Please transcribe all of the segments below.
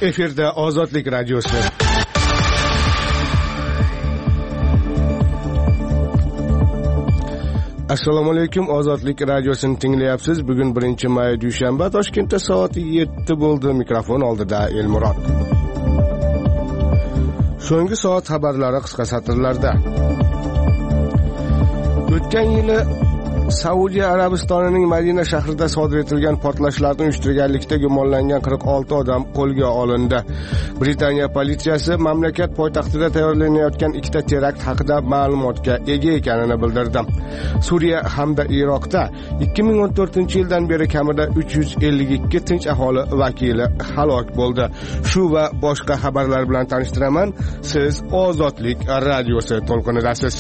Efirda Ozodlik radiosi. Assalomu alaykum, Ozodlik radiosini tinglayapsiz. Bugun 1-may dushanba, Toshkentda soat 7 bo'ldi. Mikrofon oldida Elmurod. So'nggi soat xabarlari qisqa satrlarda. O'tgan yili Saudiya Arabistonining Madina shahrida sodir etilgan portlashlarni uyushtirganlikda gumonlangan 46 odam qo'lga olindi. Britaniya politsiyasi mamlakat poytaxtida tayyorlanayotgan ikkita terakt haqida ma'lumotga ega ekanini bildirdi. Suriya hamda Iroqda 2014-yildan beri kamida 352 tinch aholi vakili halok bo'ldi. Shu va boshqa xabarlar bilan tanishtiraman. Siz Ozodlik radiosi to'lqinidasiz.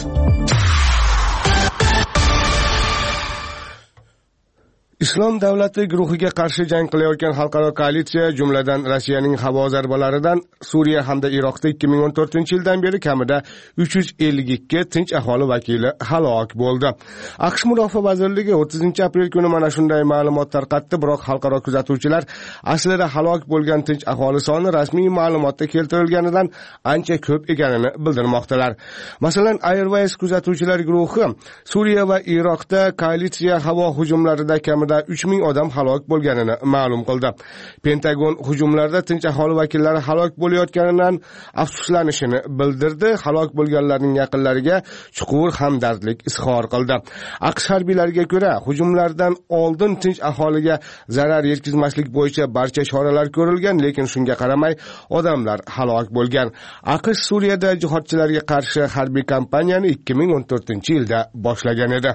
Islom davlati guruhiga qarshi jang qilayotgan xalqaro koalitsiya, jumladan Rossiyaning havo zarbalaridan Suriya hamda Iroqda 2014-yildan beri kamida 352 tinch aholi vakili halok bo'ldi. AQSh Mudofaa vazirligi 30-aprel kuni mana shunday ma'lumot tarqatdi, biroq xalqaro kuzatuvchilar aslida halok bo'lgan tinch aholi soni rasmiy ma'lumotda keltirilganidan ancha ko'p ekanini bildirmoqdalar. Masalan, Airways kuzatuvchilar guruhi Suriya va Iroqda koalitsiya havo hujumlarida kamida 3000 odam halok bo'lganini ma'lum qildi. Pentagon hujumlarda tinch aholi vakillari halok bo'layotganidan afsuslanishini bildirdi. Halok bo'lganlarning yaqinlariga chuqur hamdardlik izhor qildi. AQSh harbiylariga ko'ra, hujumlardan oldin tinch aholiga zarar yetkazmaslik bo'yicha barcha choralar ko'rilgan, lekin shunga qaramay odamlar halok bo'lgan. AQSh Suriyada jihodchilarga qarshi harbiy kampaniyani 2014-yilda boshlagan edi.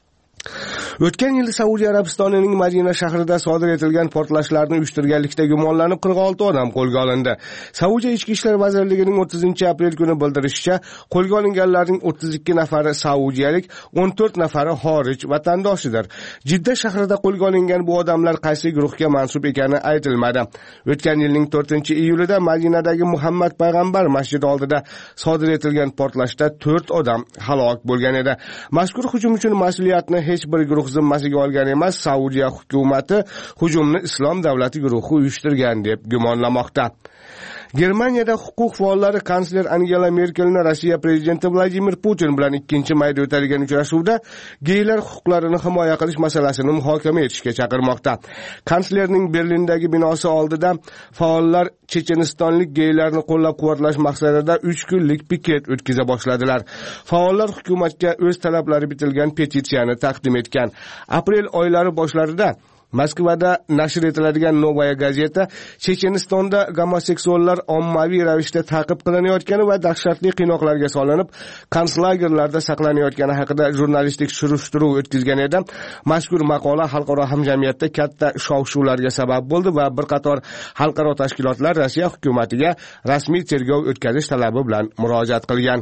O'tgan yil Saudiya Arabistonining Madina shahrida sodir etilgan portlashlarni uyushtirganlikda gumonlanib 46 odam qo'lga olindi. Saudiya Ichki ishlar vazirligining 30-aprel kuni bildirishicha, qo'lga olinganlarning 32 nafari saudiyalik, 14 nafari xorij vatandoshidir. Jidda shahrida qo'lga olingan bu odamlar qaysi guruhga mansub ekani aytilmadi. O'tgan yilning 4-iyulida Madinadagi Muhammad payg'ambar masjidi oldida sodir etilgan portlashda 4 odam halok bo'lgan edi. Mazkur hujum uchun mas'uliyatni hech bir guruh zimmasiga olgan emas, Saudiya hukumati hujumni Islom davlati guruhi uyushtirgan deb gumonlamoqda. Germaniyada huquq faollari kansler Angela Merkelni Rossiya prezidenti Vladimir Putin bilan 2-mayda o'tadigan uchrashuvda geylar huquqlarini himoya qilish masalasini muhokama etishga chaqirmoqda. Kanslerning Berlindagi binosi oldida faollar chechenistonlik geylarni qo'llab-quvvatlash maqsadida 3 kunlik piket o'tkaza boshladilar. Faollar hukumatga o'z talablari bitilgan petitsiyani taqdim etgan. Aprel oylari boshlarida Moskvada nashr etiladigan Novaya gazeta Chechenistonda gomoseksuallar ommaviy ravishda ta'qib qilinayotgani va dahshatli qiynoqlarga solinib, konslagerlarda saqlanayotgani haqida jurnalistik surishtiruv o'tkazgan edi. Mazkur maqola xalqaro hamjamiyatda katta shov-shuvlarga sabab bo'ldi va bir qator xalqaro tashkilotlar Rossiya hukumatiga rasmiy tergov o'tkazish talabi bilan murojaat qilgan.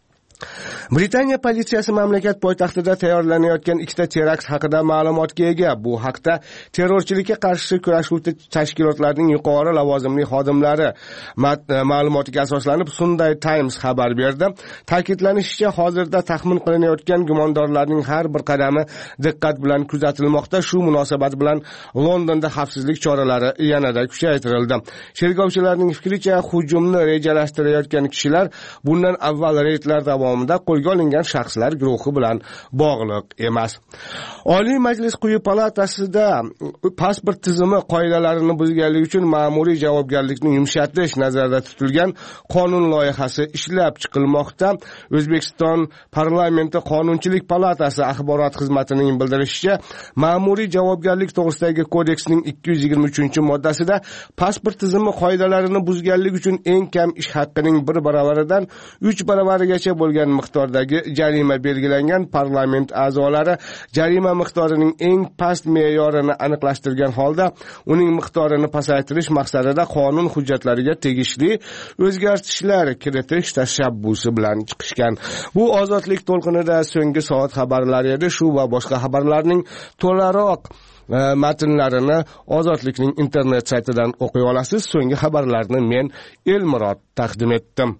Britaniya politsiyasi mamlakat poytaxtida tayyorlanayotgan ikkita terakt haqida ma'lumotga ega. Bu haqda terrorchilikka qarshi kurashuvchi tashkilotlarning yuqori lavozimli xodimlari ma'lumotiga asoslanib Sunday Times xabar berdi. Ta'kidlanishicha, hozirda taxmin qilinayotgan gumondorlarning har bir qadami diqqat bilan kuzatilmoqda. Shu munosabat bilan Londonda xavfsizlik choralari yanada kuchaytirildi. Tergovchilarning fikricha, hujumni rejalashtirayotgan kishilar bundan avval reydlar davomida qo'lga olingan shaxslar guruhi bilan bog'liq emas. Oliy Majlis quyi palatasida pasport tizimi qoidalarini buzganlik uchun ma'muriy javobgarlikni yumshatish nazarda tutilgan qonun loyihasi ishlab chiqilmoqda. O'zbekiston parlamenti Qonunchilik palatasi axborot xizmatining bildirishicha, ma'muriy javobgarlik to'g'risidagi kodeksning 223-moddasida pasport tizimi qoidalarini buzganlik uchun eng kam ish haqqining 1 baravaridan 3 baravarigacha bo'lgan miqdordagi jarima belgilangan. Parlament a'zolari jarima miqdorining eng past me'yorini aniqlashtirgan holda uning miqdorini pasaytirish maqsadida qonun hujjatlariga tegishli o'zgartishlar kiritish tashabbusi bilan chiqishgan. Bu Ozodlik to'lqinida so'nggi soat xabarlari edi. Shu va boshqa xabarlarning to'laroq matnlarini Ozodlikning internet saytidan o'qiy olasiz. So'nggi xabarlarni men Elmurod taqdim etdim.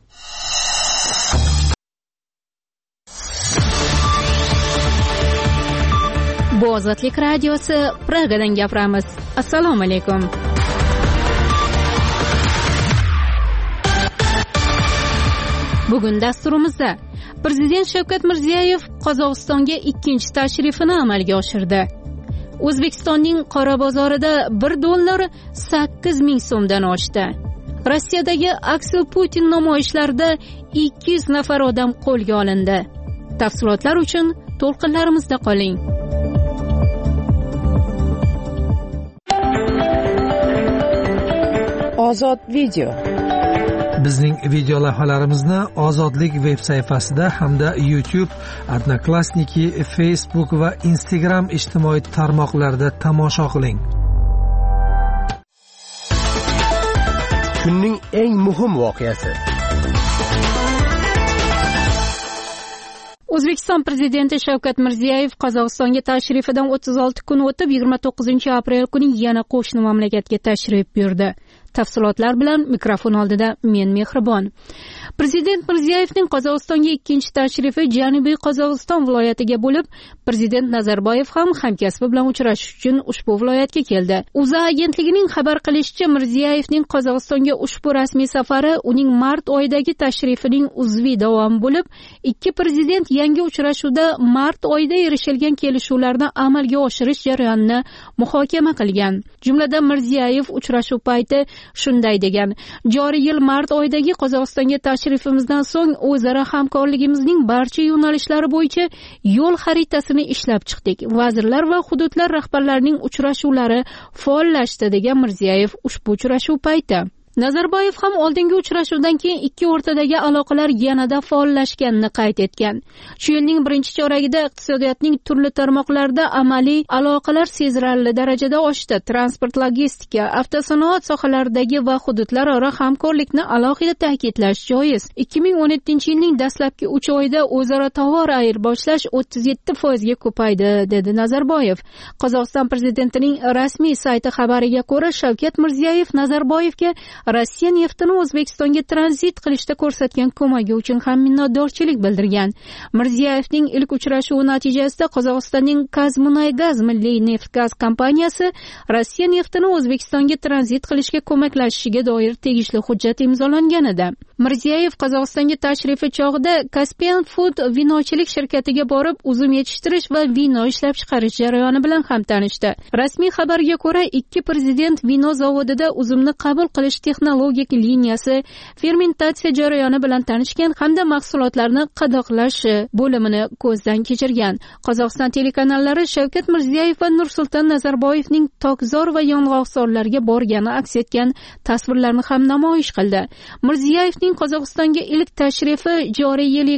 Bu Ozodlik radiosi, Pragadan gapiramiz. Assalomu alaykum. Bugun dasturimizda Prezident Shavkat Mirziyoyev Qozog'istonga ikkinchi tashrifini amalga oshirdi. O'zbekistonning qora bozorida $1 8,000 so'mdan oshdi. Rossiyadagi Aksel Putin namoyishlarida 200 nafar odam qo'lga olindi. Tafsilotlar uchun to'lqinlarimizda qoling. Ozod video. Bizning video lavhalarimizni Ozodlik veb sayfasida hamda YouTube, Odnoklassniki, Facebook va Instagram ijtimoiy tarmoqlarida tomosha qiling. Kunning eng muhim voqeasi. O'zbekiston Prezidenti Shavkat Mirziyoyev Qozog'istonga tashrifidan 36 kun o'tib 29 aprel kuni yana qo'shni mamlakatga tashrif buyurdi. Tafsilotlar bilan mikrofon oldida men Mehribon. Prezident Mirziyoyevning Qozog'istonga ikkinchi tashrifi Janubiy Qozog'iston viloyatiga bo'lib, Prezident Nazarboyev ham hamkasbi bilan uchrashish uchun ushbu viloyatga keldi. O'zA agentligining xabar qilishicha, Mirziyoyevning Qozog'istonga ushbu rasmiy safari uning mart oyidagi tashrifining uzviy davomi bo'lib, ikki prezident yangi uchrashuvda mart oyida erishilgan kelishuvlarni amalga oshirish jarayonini muhokama qilgan. Jumladan Mirziyoyev uchrashuv payti shunday degan: joriy yil mart oyidagi Qozog'istonga tashrifimizdan so'ng o'zaro hamkorligimizning barcha yo'nalishlari bo'yicha yo'l xaritasini ishlab chiqdik. Vazirlar va hududlar rahbarlarining uchrashuvlari faollashdi, degan Mirziyoyev ushbu uchrashuv payti. Nazarboyev ham oldingi uchrashuvdan keyin ikki o'rtadagi aloqalar yanada faollashganini qayd etgan. Shu yilning birinchi choragida iqtisodiyotning turli tarmoqlarida amaliy aloqalar sezilarli darajada oshdi. Transport, logistika, avtosanoat sohalaridagi va hududlararo hamkorlikni alohida ta'kidlash joiz. 2017-yilning dastlabki 3 oyida o'zaro tovar ayirboshlash 37% ga ko'paydi, dedi Nazarboyev. Qozog'iston prezidentining rasmiy sayti xabariga ko'ra, Shavkat Mirziyoyev Nazarboyevga Rossiya neftini O'zbekistonga tranzit qilishda ko'rsatgan ko'magi uchun ham minnatdorchilik bildirgan. Mirziyoyevning ilk uchrashuvi natijasida Qozog'istonning Kazmunaygaz milliy neft-gaz kompaniyasi Rossiya neftini O'zbekistonga tranzit qilishga ko'maklashishiga doir tegishli hujjat imzolangan edi. Mirziyoyev Qozog'istonga tashrifi chog'ida Caspian Food vinochilik shirkatiga borib, uzum yetishtirish va vino ishlab chiqarish jarayoni bilan ham tanishdi. Rasmiy xabarga ko'ra, ikki prezident vino zavodida uzumni qabul qilish texnologik liniyasi, fermentatsiya jarayoni bilan tanishgan hamda mahsulotlarni qadoqlash bo'limini ko'zdan kechirgan. Qozog'iston telekanallari Shavkat Mirziyoyev va Nursulton Nazarboyevning Tokzor va Yong'oqzorlarga borgani aks etgan tasvirlarni ham namoyish qildi. Mirziyoyevning Qozog'istonga ilk tashrifi joriy yil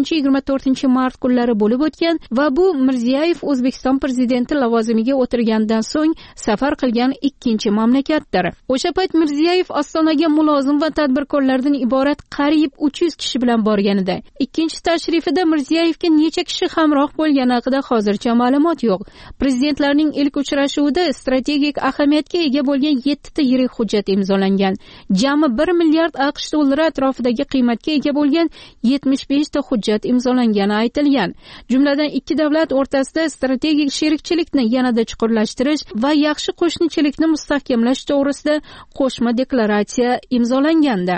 23-24 mart kunlari bo'lib o'tgan va bu Mirziyoyev O'zbekiston prezidenti lavozimiga o'tirgandan so'ng safar qilgan ikkinchi mamlakatdir. O'sha payt Mirziyoyev Ostonaga mulozim va tadbirkorlardan iborat qariyb 300 kishi bilan borganida. Ikkinchi tashrifida Mirziyoyevga necha kishi hamroh bo'lgani haqida hozircha ma'lumot yo'q. Prezidentlarning ilk uchrashuvida strategik ahamiyatga ega bo'lgan 7 ta yirik hujjat imzolangan. Jami 1 milliard AQSh dollari atrofidagi qiymatga ega bo'lgan 75 ta hujjat imzolangani aytilgan. Jumladan ikki davlat o'rtasida strategik sherikchilikni yanada chuqurlashtirish va yaxshi qo'shnichilikni mustahkamlash to'g'risida qo'shma deklaratsiya imzolangandi.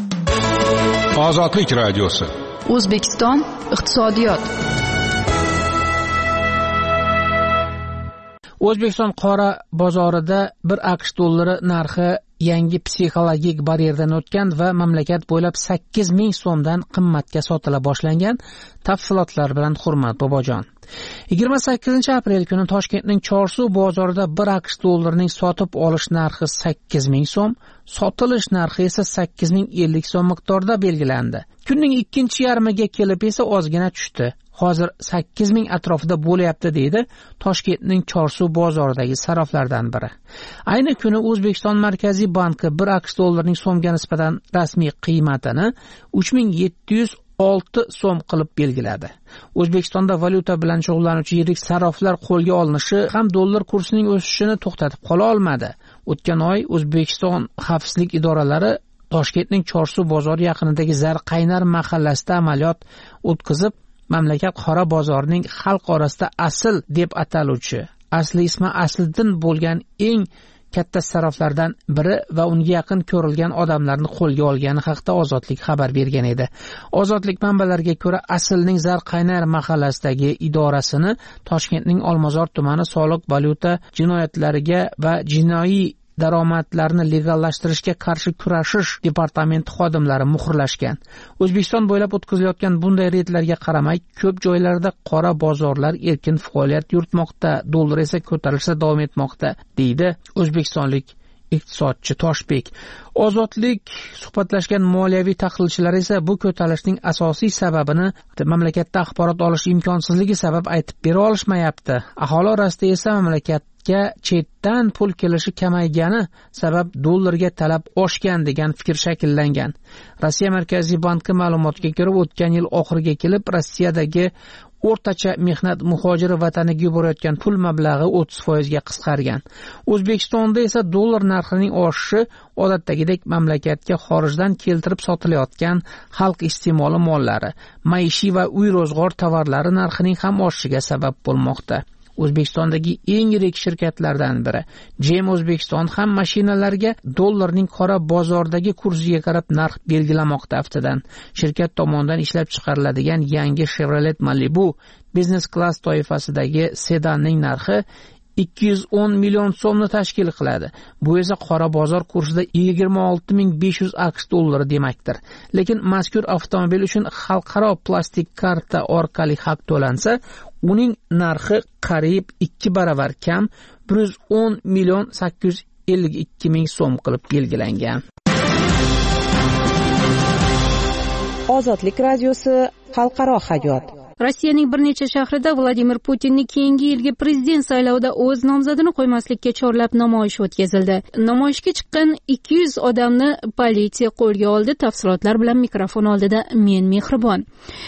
Ozodlik radiosi. O'zbekiston iqtisodiyot. O'zbekiston qora bozorida 1 AQSh dollari narxi yangi psixologik baryerdan o'tgan va mamlakat bo'ylab 8,000 so'mdan qimmatga sotila boshlangan. Tafsilotlar bilan Hurmat Bobojon. 28 aprel kuni Toshkentning Chorsu bozorida 1 AQSh dollarining sotib olish narxi 8,000 so'm, sotilish narxi esa 8,050 so'm miqdorida belgilandi. Kunning ikkinchi yarmiga kelib esa ozgina tushdi. Hozir 8,000 atrofida bo'lyapti, deydi Toshkentning Chorsu bozoridagi saroflardan biri. Ayni kuni O'zbekiston Markaziy banki 1 AQSh dollarining so'mga nisbatan rasmiy qiymatini 3706 so'm qilib belgiladi. O'zbekistonda valyuta bilan shug'ullanuvchi yirik saroflar qo'lga olinishi ham dollar kursining o'sishini to'xtatib qola olmadi. O'tgan oy O'zbekiston xavfsizlik idoralari Toshkentning Chorsu bozori yaqinidagi Zarqaynar mahallasida amaliyot o'tkazib, mamlakat qora bozorining xalq orasida asl deb ataluvchi, asli ismi Asliddin bo'lgan eng katta saroflardan biri va unga yaqin ko'rilgan odamlarni qo'lga olgani haqida Ozodlik xabar bergan edi. Ozodlik manbalariga ko'ra, Aslning Zarqaynar mahallasidagi idorasini Toshkentning Olmazor tumani soliq valyuta jinoyatlariga va jinoiy daromadlarni legallashtirishga qarshi kurashish departamenti xodimlari muhrlashgan. O'zbekiston bo'ylab o'tkazilayotgan bunday reydlarga qaramay, ko'p joylarda qora bozorlar erkin faoliyat yuritmoqda, dollar esa ko'tarilishda davom etmoqda, deydi o'zbekistonlik iqtisodchi Toshbek. Ozodlik suhbatlashgan moliyaviy tahlilchilar esa bu ko'tarilishning asosiy sababini mamlakatda axborot olish imkonsizligi sabab aytib bera olishmayapti. Aholi orasida esa mamlakatga chetdan pul kelishi kamaygani sabab dollarga talab oshgan degan fikr shakllangan. Rossiya Markaziy banki ma'lumotiga ko'ra, o'tgan yil oxiriga kelib Rossiyadagi o'rtacha mehnat muhojiri vataniga yuborayotgan pul mablag'i 30% ga qisqargan. O'zbekistonda esa dollar narxining oshishi odatdagidek mamlakatga xorijdan keltirib sotilayotgan xalq iste'moli mollari, maishiy va uy ro'zg'or tovarlari narxining ham oshishiga sabab bo'lmoqda. O'zbekistondagi eng yirik shirkatlardan biri GM O'zbekiston ham mashinalarga dollarning qora bozordagi kursiga qarab narx belgilamoqda. Haftadan shirkat tomonidan ishlab chiqariladigan yangi Chevrolet Malibu Business Class toifasidagi sedanning narxi 210 million so'mni tashkil qiladi. Bu esa qora bozor kursida 26500 AQSh dollari demakdir. Lekin mazkur avtomobil uchun xalqaro plastik karta orqali haq to'lansa, uning narxi qariyb 2 baravar kam, 110 million 852 ming so'm qilib belgilangan. Ozodlik radiosi xalqaro hayot. Rossiyaning bir necha shahrida Vladimir Putinning keyingi yilgi prezident saylovida o'z nomzodini qo'ymaslikka chorlab namoyish o'tkazildi. Namoyishga chiqqan 200 odamni politsiya qo'lga oldi. Tafsilotlar bilan mikrofon oldida men Mehribon.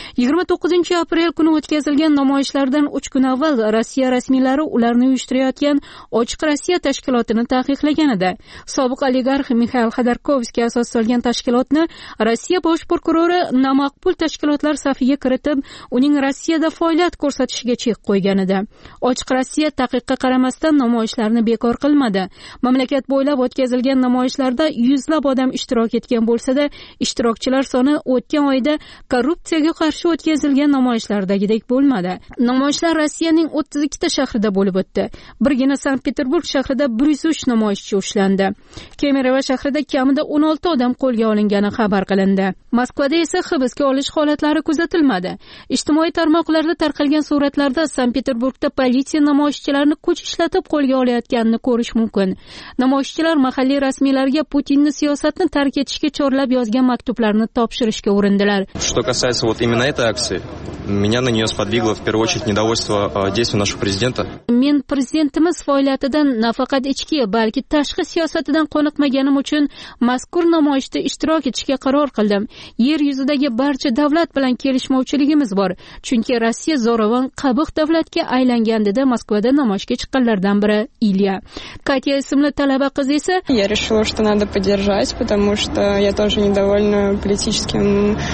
29-aprel kuni o'tkazilgan namoyishlardan 3 kun avval Rossiya rasmiylari ularni uyushtirayotgan Ochiq Rossiya tashkilotini taqiqlagan edi. Sobiq oligarx Mikhail Xodorkovskiy asos solgan tashkilotni Rossiya bosh prokurori namaqbul tashkilotlar safiga kiritib, uning Rossiyada faoliyat ko'rsatishiga chek qo'ygan edi. Ochiq Rossiya taqiqqa qaramasdan namoyishlarni bekor qilmadi. Mamlakat bo'ylab o'tkazilgan namoyishlarda yuzlab odam ishtirok etgan bo'lsa-da, ishtirokchilar soni o'tgan oyda korrupsiyaga qarshi o'tkazilgan namoyishlardagidek bo'lmadi. Namoyishlar Rossiyaning 32 ta shahrida bo'lib o'tdi. Birgina Sankt-Peterburg shahrida 103 namoyishchi ushlandi. Kemerovo shahrida kamida 16 odam qo'lga olingani xabar qilindi. Moskvada esa hibsga olish holatlari kuzatilmadi. Ijtimoiy tarmoqlarda tarqalgan suratlarda Sankt-Peterburgda politsiya namoyishchilarni kuch ishlatib qo'lga olayotganini ko'rish mumkin. Namoyishchilar mahalliy rasmiylarga Putinni siyosatni tark etishga chorlab yozgan maktublarni topshirishga urindilar. Что касается вот именно этой акции, меня на нее сподвигло в первую очередь недовольство действий нашего президента. Men prezidentimiz faoliyatidan nafaqat ichki, balki tashqi siyosatidan qoniqmaganim uchun mazkur namoyishda ishtirok etishga qaror qildim. Yer yuzidagi barcha davlat bilan kelishmovchiligimiz bor. Chunki Rossiya zo'ravon qabiq davlatga aylangan dedi Moskvada namoyishga chiqqanlardan biri Ilya. Katya ismli talaba qiz esa Я решила, что надо поддержать, потому что я тоже недовольна политическим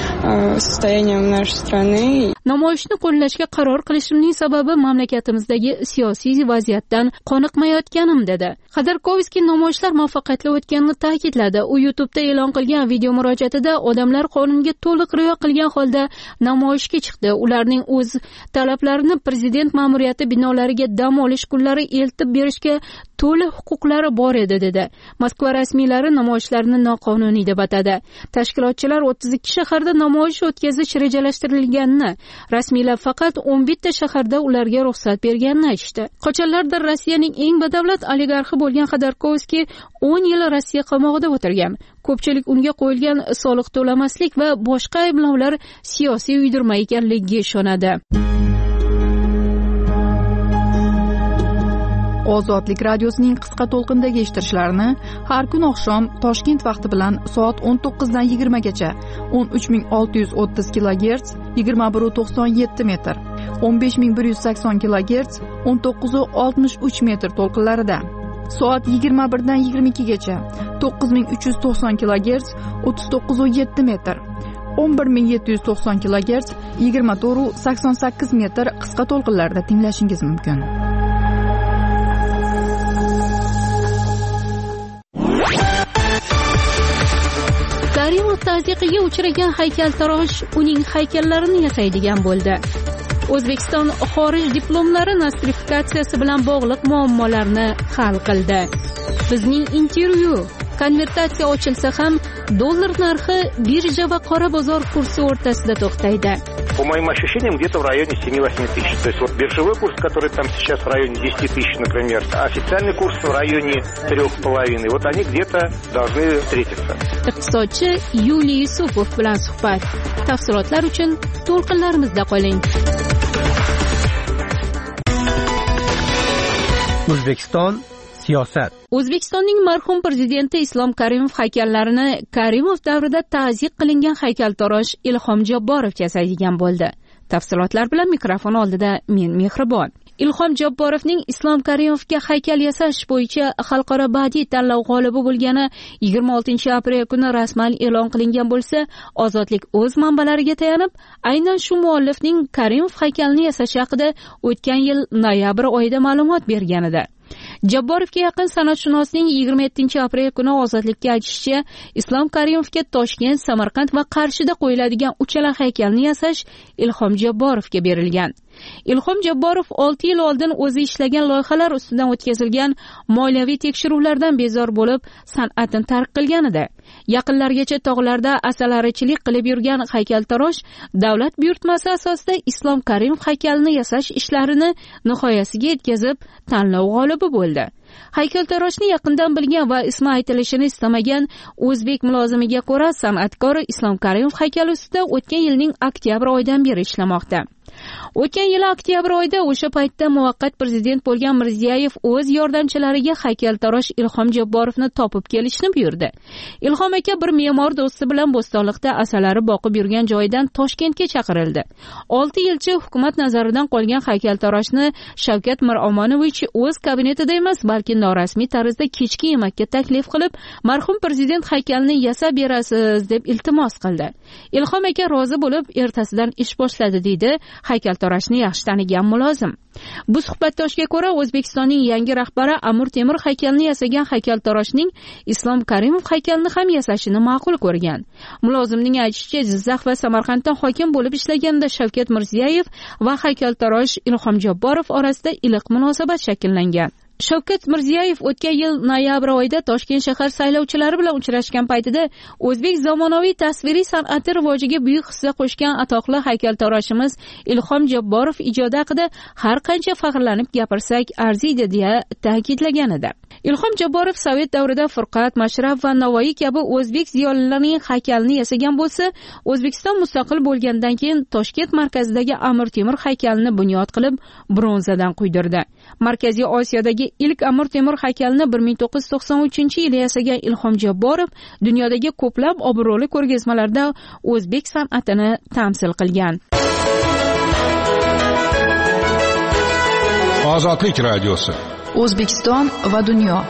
состоянием нашей страны. Namoyishni qo'llashga qaror qilishimning sababi mamlakatimizdagi siyosiy vaziyatdan qoniqmayotganim dedi. Xodorkovskiy namoyishlar muvaffaqiyatli o'tganini ta'kidladi. U YouTube'da e'lon qilgan video murojaatida odamlar qonunga to'liq rioya qilgan holda namoyishga chiqdi. Ularning o'z talablarini prezident ma'muriyati binolariga dam olish kunlari eltib berishga to'liq huquqlari bor edi dedi. Moskva rasmiylari namoyishlarni noqonuniy deb atadi. Tashkilotchilar 32 shaharda namoyish o'tkazish rejalashtirilganini, rasmiylar faqat 11 ta shaharda ularga ruxsat berganini aytishdi. Qochoqlardir Rossiyaning eng badavlat oligarxi bo'lgan Xodorkovskiy 10 yil Rossiya qamoqida o'tirgan. Ko'pchilik unga qo'yilgan soliq to'lamaslik va boshqa ayblovlar siyosiy uydirma ekanligiga ishonadi. Ozodlik radiosining qisqa to'lqindagi eshittirishlarini har kun oqshom Toshkent vaqti bilan soat 19 dan 20 gacha 13630 kHz 2197 metr, 15180 kHz 1963 metr to'lqinlarida, soat 21 dan 22 gacha 9390 kHz 3907 metr, 11790 kHz 2488 metr qisqa to'lqinlarda tinglashingiz mumkin. Karimov tazyiqiga uchragan haykaltarosh uning haykallarini yasaydigan bo'ldi. O'zbekiston xorij diplomlari nostrifikatsiyasi bilan bog'liq muammolarni hal qildi. Bizning intervyu: konvertatsiya ochilsa ham dollar narxi birja va qora bozor kursi o'rtasida to'xtaydi. По моим ощущениям, где-то в районе 7-8 тысяч. То есть вот биржевой курс, который там сейчас в районе 10 тысяч, например, а официальный курс в районе 3,5. Вот они где-то должны встретиться. Iqtisodchi Yuliy Yusupov bilan suhbat. Tafsilotlar uchun to'lqinlarimizda qoling. O'zbekiston siyosat. O'zbekistonning marhum prezidenti Islom Karimov haykallarini Karimov davrida ta'zyiq qilingan haykaltarosh Ilhom Jabborov yasaydigan bo'ldi. Tafsilotlar bilan mikrofon oldida men Mehribon. Ilhom Jabborovning Islom Karimovga haykal yasash bo'yicha xalqaro badiiy tanlov g'olibi bo'lgani 26 aprel kuni rasman e'lon qilingan bo'lsa, Ozodlik o'z manbalariga tayanib, aynan shu muallifning Karimov haykalini yasashi haqida o'tgan yil noyabr oyida ma'lumot bergan edi. Jabborovga yaqin san'atshunosning 27 aprel kuni Ozodlikka aytishicha, Islom Karimovga Toshkent, Samarqand va Qarshida qo'yiladigan uchala haykalni yasash Ilhom Jabborovga berilgan. Ilhom Jabborov 6 yil oldin o'zi ishlagan loyihalar ustidan o'tkazilgan moliyaviy tekshiruvlardan bezor bo'lib, san'atini tark qilgan edi. Yaqinlargacha tog'larda asalarichilik qilib yurgan haykaltarosh davlat buyurtmasi asosida Islom Karimov haykalini yasash ishlarini nihoyasiga yetkazib, tanlov g'olibi bo'ldi. Haykaltaroshni yaqindan bilgan va ismi aytilishini istamagan o'zbek mulozimiga ko'ra, san'atkor Islom Karimov haykali ustida o'tgan yilning oktyabr oyidan beri ishlamoqda. O'tgan yil oktyabr oyida o'sha paytda muvaqqat prezident bo'lgan Mirziyoyev o'z yordamchilariga haykaltarosh Ilhom Jabborovni topib kelishni buyurdi. Ilhom aka bir me'mor do'sti bilan Bo'stonliqda asalari boqib yurgan joyidan Toshkentga chaqirildi. 6 yilcha hukumat nazaridan qolgan haykaltaroshni Shavkat Miromonovich o'z kabinetida emas, balki norasmiy tarzda kechki yemakka taklif qilib, marhum prezident haykalini yasab berasiz deb iltimos qildi. Ilhom aka rozi bo'lib, ertasidan ish boshladi deydi haykaltaroshni yaxshi tanigan mulozim. Bu suhbatdoshga ko'ra, O'zbekistonning yangi rahbari Amir Temur haykalini yasagan haykaltaroshning Islom Karimov haykalini ham yasashini ma'qul ko'rgan. Mulozimning aytishicha, Jizzax va Samarqandda hokim bo'lib ishlaganda Shavkat Mirziyoyev va haykaltarosh Ilhom Jabborov orasida iliq munosabat shakllangan. Shavkat Mirziyoyev o'tgan yil noyabr oyida Toshkent shahar saylovchilari bilan uchrashgan paytida o'zbek zamonaviy tasviriy san'ati rivojiga buyuk hissa qo'shgan atoqli haykaltaroshimiz Ilhom Jabborov ijodi haqida har qancha faxrlanib gapirsak arziydi deya ta'kidlagan edi. Ilhom Jabborov Sovet davrida Furqat, Mashraf va Navoiy kabi o'zbek ziyolilarining haykalini yasagan bo'lsa, O'zbekiston mustaqil bo'lgandan keyin Toshkent markazidagi Amir Temur haykalini bunyod qilib, bronzadan quydirdi. Markaziy Osiyodagi ilk Amir Temur haykalini 1993-yili yasagan Ilhom Jabborov dunyodagi ko'plab obro'li ko'rgazmalarda o'zbek san'atini tamsil qilgan. Ozodlik radiosi. O'zbekiston va dunyo.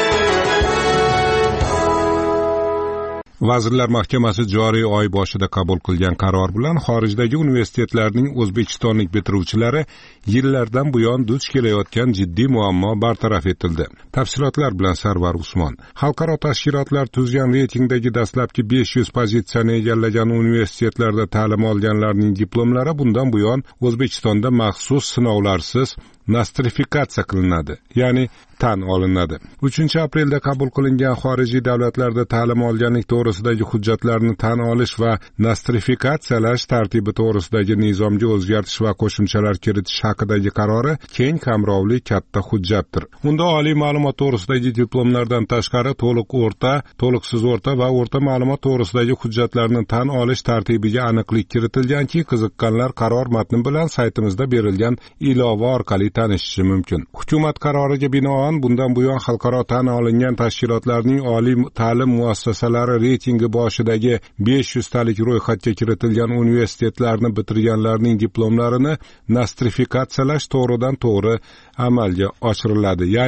Vazirlar Mahkamasi joriy oy boshida qabul qilgan qaror bilan xorijdagi universitetlarning o'zbekistonlik bitiruvchilari yillardan buyon duch kelayotgan jiddiy muammo bartaraf etildi. Tafsilotlar bilan Sarvar Usmon. Xalqaro tashkilotlar tuzgan reytingdagi dastlabki 500 pozitsiyani egallagan universitetlarda ta'lim olganlarning diplomlari bundan buyon O'zbekistonda maxsus sinovlarsiz nostrifikatsiya qilinadi, ya'ni tan olinadi. 3-aprelda qabul qilingan xorijiy davlatlarda ta'lim olganlik to'g'risidagi hujjatlarni tan olish va nostrifikatsiyalash tartibi to'g'risidagi nizomga o'zgartish va qo'shimchalar kiritish haqidagi qarori keng qamrovli katta hujjatdir. Unda oliy ma'lumot to'g'risidagi diplomlardan tashqari to'liq o'rta, to'liqsiz o'rta va o'rta ma'lumot to'g'risidagi hujjatlarni tan olish tartibiga aniqlik kiritilganki, qiziqqanlar qaror matni bilan saytimizda berilgan ilova orqali tanishishi mumkin. Hukumat qaroriga binoan bundan buyon xalqaro tan olingan tashkilotlarning oliy ta'lim muassasalari reytingi boshidagi 500 talik ro'yxatga kiritilgan universitetlarni bitirganlarning diplomlarini nostrifikatsiyalash to'g'ridan to'g'ri amalga oshiriladi. Ya'ni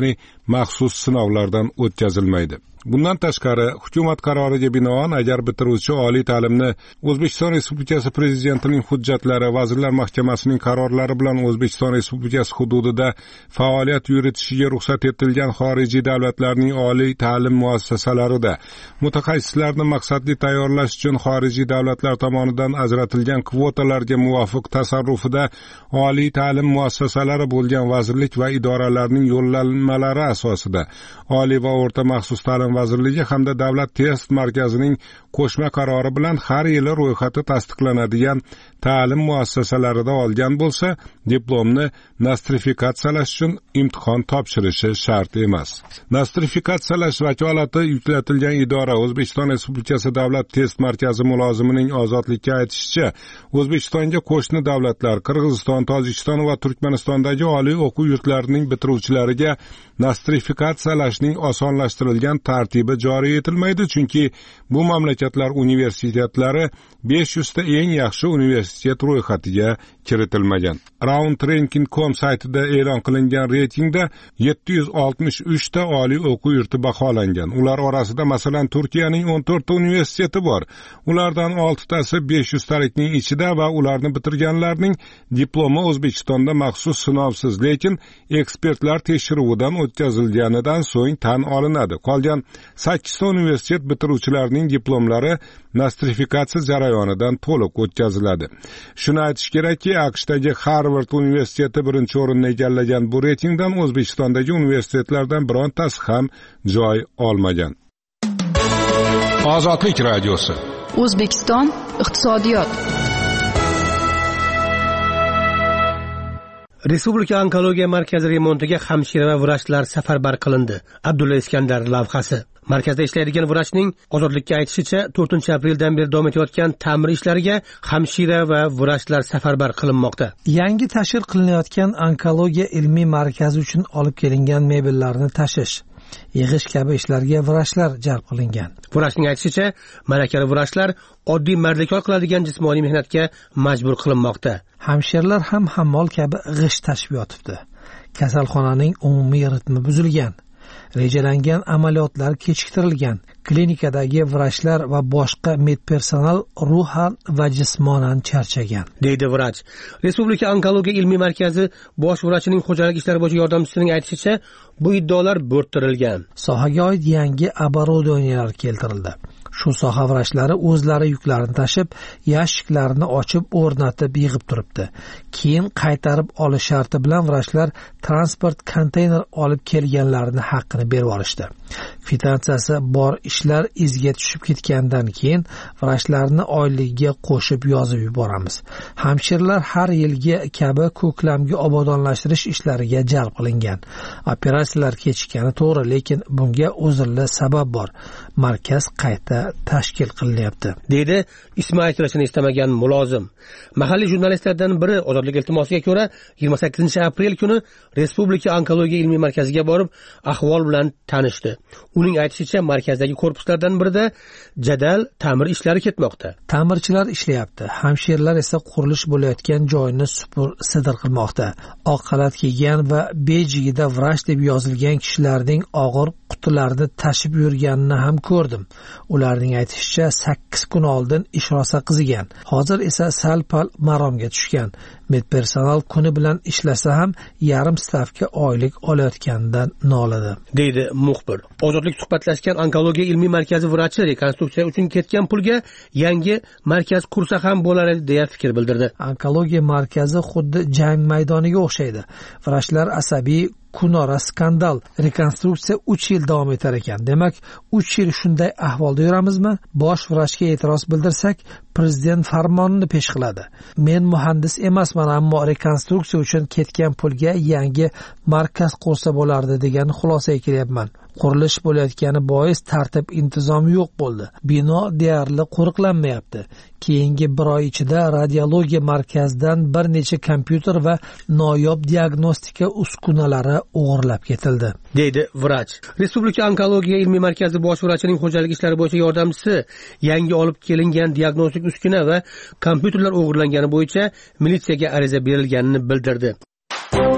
maxsus sinovlardan o'tkazilmaydi. Bundan tashqari, hukumat qaroriga binoan agar bitiruvchi oliy ta'limni O'zbekiston Respublikasi Prezidentining hujjatlari, Vazirlar Mahkamasining qarorlari bilan O'zbekiston Respublikasi hududida faoliyat yuritishiga ruxsat etilgan xorijiy davlatlarning oliy ta'lim muassasalarida mutaxassislarni maqsadli tayyorlash uchun xorijiy davlatlar tomonidan ajratilgan kvotalarga muvofiq tasarrufida oliy ta'lim muassasalari bo'lgan vazirlik va idoralarning yo'llanmalari asosida oliy va o'rta maxsus ta'lim vazirligi hamda davlat test markazining qo'shma qarori bilan har yili ro'yxati tasdiqlanadigan ta'lim muassasalarida olgan bo'lsa, diplomni nostrifikatsiyalash uchun imtihon topshirishi shart emas. Nostrifikatsiyalash vakolati yuklatilgan idora O'zbekiston Respublikasi davlat test markazi mulozimining ozodlikka aytishicha, O'zbekistonga qo'shni davlatlar Qirg'iziston, Tojikiston va Turkmanistondagi oliy o'quv yurtlarining bitiruvchilariga nostrifikatsiyalashning osonlashtirilgan tartibi joriy etilmaydi, chunki bu mamlakatlar universitetlari 500 ta eng yaxshi universitet ro'yxatiga kiritilmagan. Roundranking.com saytida e'lon qilingan reytingda 763 ta oliy o'quv yurti baholangan. Ular orasida masalan Turkiyaning 14 ta universiteti bor. Ulardan 6 tasi 500 talikning ichida va ularni bitirganlarning diplomi O'zbekistonda maxsus sinovsiz, lekin ekspertlar tekshiruvidan o'tkazilganidan so'ng tan olinadi. Qolgan 8 ta universitet bitiruvchilarining diplomlari nostrifikatsiya jarayonidan to'liq o'tkaziladi. Shuni aytish kerakki, AQShdagi Harvard universiteti birinchi o'rinni egallagan bu reytingdan O'zbekistondagi universitetlardan birontasi ham joy olmagan. Ozodlik radiosi. O'zbekiston iqtisodiyot. Respublika onkologiya markazi remontiga hamshira va vrachlar safarbar qilindi. Abdulla Iskandar lavhasi. Markazda ishlaydigan vrachning ozodlikka aytishicha, 4-apreldan beri davom etayotgan ta'mir ishlariga hamshira va vrachlar safarbar qilinmoqda. Yangi tashkil qilinayotgan onkologiya ilmiy markazi uchun olib kelingan mebellarni tashish, yig'ish kabi ishlarga vrachlar jalb qilingan. Vrachning aytishicha, malakali vrachlar oddiy mardlikor qiladigan jismoniy mehnatga majbur qilinmoqda. Hamshiralar ham hammol kabi g'isht tashib yotibdi. Kasalxonaning umumiy ritmi buzilgan. Rejalangan amaliyotlar kechiktirilgan. Klinikadagi vrachlar va boshqa medpersonal ruhan va jismonan charchagan, deydi vrach. Respublika onkologiya ilmiy markazi bosh vrachining xo'jalik ishlari bo'yicha yordamchisining aytishicha, bu iddaolar bo'rttirilgan. Sohaga oid yangi оборудованиялар keltirildi. Shu soha vrachlari o'zlari yuklarini tashib, yashiklarni ochib, o'rnatib yig'ib turibdi. Keyin qaytarib olish sharti bilan vrachlar transport konteyner olib kelganlarning haqqini berib olishdi. Kvitantsiyasi bor ishlar izga tushib ketgandan keyin vrachlarni oyligiga qo'shib yozib yuboramiz. Hamshiralar har yilgi kabi ko'klamga obodonlashtirish ishlariga jalb qilingan. Operatsiyalar kechikkani to'g'ri, lekin bunga o'zirli sabab bor. Markaz qayta tashkil qilinyapti, deydi ismi aytilishini istamagan mulozim. Mahalliy jurnalistlardan biri ozodlik iltimosiga ko'ra 28-aprel kuni Respublika onkologiya ilmiy markaziga borib, ahvol bilan tanishdi. Uning aytishicha, markazdagi korpuslardan birida jadal ta'mir ishlari ketmoqda. Ta'mirchilar ishlayapti. Hamshiralar esa qurilish bo'layotgan joyni supur-sidir qilmoqda. Oq xalat kiygan va bejigida vrach deb yozilgan kishilarning og'ir qutilarni tashib yurganini ham ko'rdim. Ularning aytishicha, 8 kun oldin ish rosa qizigan. Hozir esa sal-pal maromga tushgan. Medpersonal kuni bilan ishlasa ham yarim stavka oylik olayotganidan noladi, deydi muxbir. Ozodlik suhbatlashgan onkologiya ilmiy markazi vrachi rekonstruksiya uchun ketgan pulga yangi markaz qursa ham bo'lar edi deya fikr bildirdi. Onkologiya markazi xuddi jang maydoniga o'xshaydi. Vrachlar asabiy, kunora skandal. Rekonstruksiya 3 yil davom etar ekan. Demak, 3 yil shunday ahvolda yuramizmi? Bosh vrachga e'tiroz bildirsak, prezident farmonini pesh qiladi. Men muhandis emasman, ammo rekonstruksiya uchun ketgan pulga yangi markaz qursa bo'lardi degan xulosaga kelyapman. Qurilish bo'layotgani bois tartib intizom yo'q bo'ldi. Bino deyarli qo'riqlanmayapti. Keyingi bir oy ichida radiologiya markazidan bir necha kompyuter va noyob diagnostika uskunalari o'g'irlab ketildi, deydi vrach. Respublika onkologiya ilmiy markazi bosh vrachining xo'jalik ishlari bo'yicha yordamchisi yangi olib kelingan diagnostik uskuna va kompyuterlar o'g'irlangani bo'yicha militsiyaga ariza berilganini bildirdi.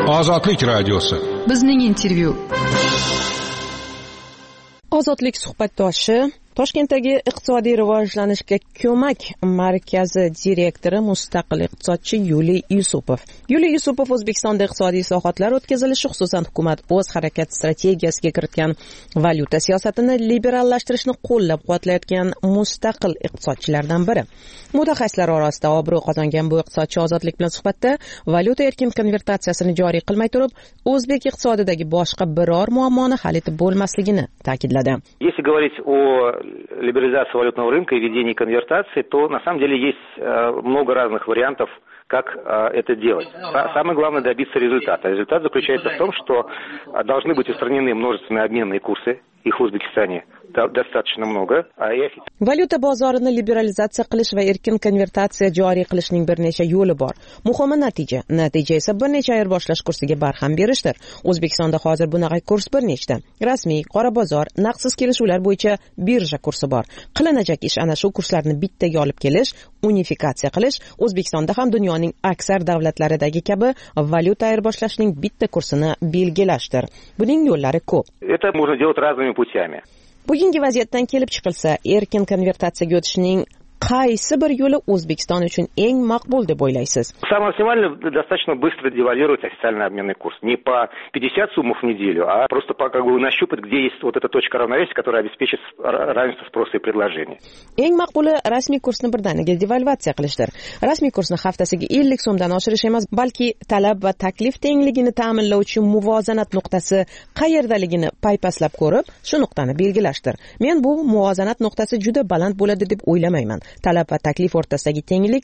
Ozodlik radiosi. Bizning intervyu. Ozodlik suhbatdoshi Toshkentdagi iqtisodiy rivojlanishga ko'mak markazi direktori mustaqil iqtisodchi Yuliy Yusupov. Yuliy Yusupov O'zbekistonda iqtisodiy islohotlar o'tkazilishi, xususan hukumat o'z harakat strategiyasiga kiritgan valyuta siyosatini liberallashtirishni qo'llab-quvvatlayotgan mustaqil iqtisodchilardan biri. Mutaxassislar orasida obro' qozongan bu iqtisodchi Ozodlik bilan suhbatda valyuta erkin konvertatsiyasini joriy qilmay turib, o'zbek iqtisodidagi boshqa biror muammoni hal etib bo'lmasligini ta'kidladi. Если говорить о либерализации валютного рынка и ведении конвертации, то на самом деле есть много разных вариантов, как это делать. Самое главное добиться результата. Результат заключается в том, что должны быть устранены множественные обменные курсы, их в Узбекистане достаточно много. Valyuta bozorini liberalizatsiya qilish va erkin konvertatsiya joriy qilishning bir necha yo'li bor. Muhimi natija esa bir necha ayirboshlash kursiga barham berishdir. O'zbekistonda hozir bunaqa kurs bir nechta. Rasmiy, qora bozor, naqdsiz kelishuvlar bo'yicha birja kursi bor. Qilinajak ish ana shu kurslarni bittaga olib kelish, unifikatsiya qilish, O'zbekistonda ham dunyoning aksar davlatlaridagi kabi valyuta ayirboshlashning bitta kursini belgilashdir. Buning yo'llari ko'p. Это можно делать разными путями. Bugungi vaziyatdan kelib chiqilsa, erkin konvertatsiyaga o'tishning qaysi bir yo'li O'zbekiston uchun eng maqbul deb o'ylaysiz? Самое оптимальное достаточно быстро девальвировать официальный обменный курс. Не по 50 суммов в неделю, а просто нащупать, где есть вот эта точка равновесия, которая обеспечит равенство спроса и предложения. Eng maqbuli rasmiy kursni birdaniga devalvatsiya qilishdir. Rasmiy kursni haftasiga 50 so'mdan oshirish emas, balki talab va taklif tengligini ta'minlovchi muvozanat nuqtasi qayerdaligini paypaslab ko'rib, shu nuqtani belgilashdir. Men bu muvozanat nuqtasi juda baland bo'ladi deb o'ylamayman. Talab va taklif o'rtasidagi tenglik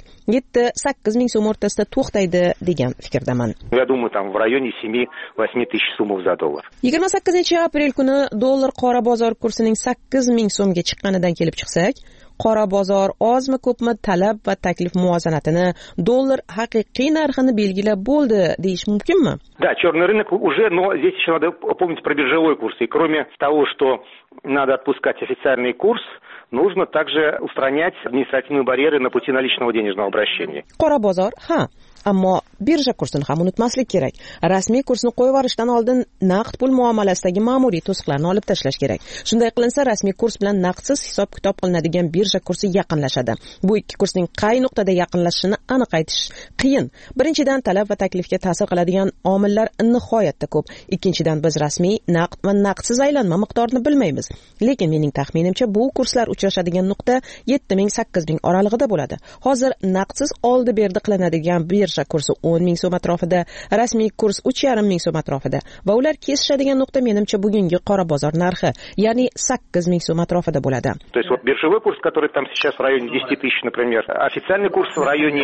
7-8 ming so'm o'rtasida to'xtaydi degan fikrdaman. Я думаю, там в районе 7-8 тысяч сумов за доллар. 28-aprel kuni dollar qora bozor kursining 8 ming so'mga chiqqanidan kelib chiqsak, qora bozor ozmi ko'pmi talab va taklif muvozanatini dollar haqiqiy narxini belgilab bo'ldi deyish mumkinmi? Да, черный рынок уже, но здесь еще надо помнить про биржевой курс. И кроме того, что надо отпускать официальный курс, нужно также устранять административные барьеры на пути наличного денежного обращения. Qora bozor, ammo birja kursini ham unutmaslik kerak. Rasmiy kursni qo'yib yuborishdan oldin naqd pul muomalasidagi ma'muriy to'siqlarni olib tashlash kerak. Shunday qilinsa, rasmiy kurs bilan naqdsiz hisob-kitob qilinadigan birja kursi yaqinlashadi. Bu ikki kursning qay nuqtada yaqinlashishini aniq aytish qiyin. Birinchidan, talab va taklifga ta'sir qiladigan omillar nihoyatda ko'p. Ikkinchidan, biz rasmiy naqd va naqdsiz aylanma miqdorini bilmaymiz. Lekin mening taxminimcha bu kurslar uchrashadigan nuqta 7 ming 8 ming oralig'ida bo'ladi. Hozir naqdsiz oldi-berdi qilinadigan birja kursi 10 ming so'm atrofida, rasmiy kurs 3,5 ming so'm atrofida va ular kesishadigan nuqta menimcha bugungi qora bozor narxi, ya'ni 8 ming so'm atrofida bo'ladi. То есть вот биржевой курс, который там сейчас в районе 10 тысяч, например, официальный курс в районе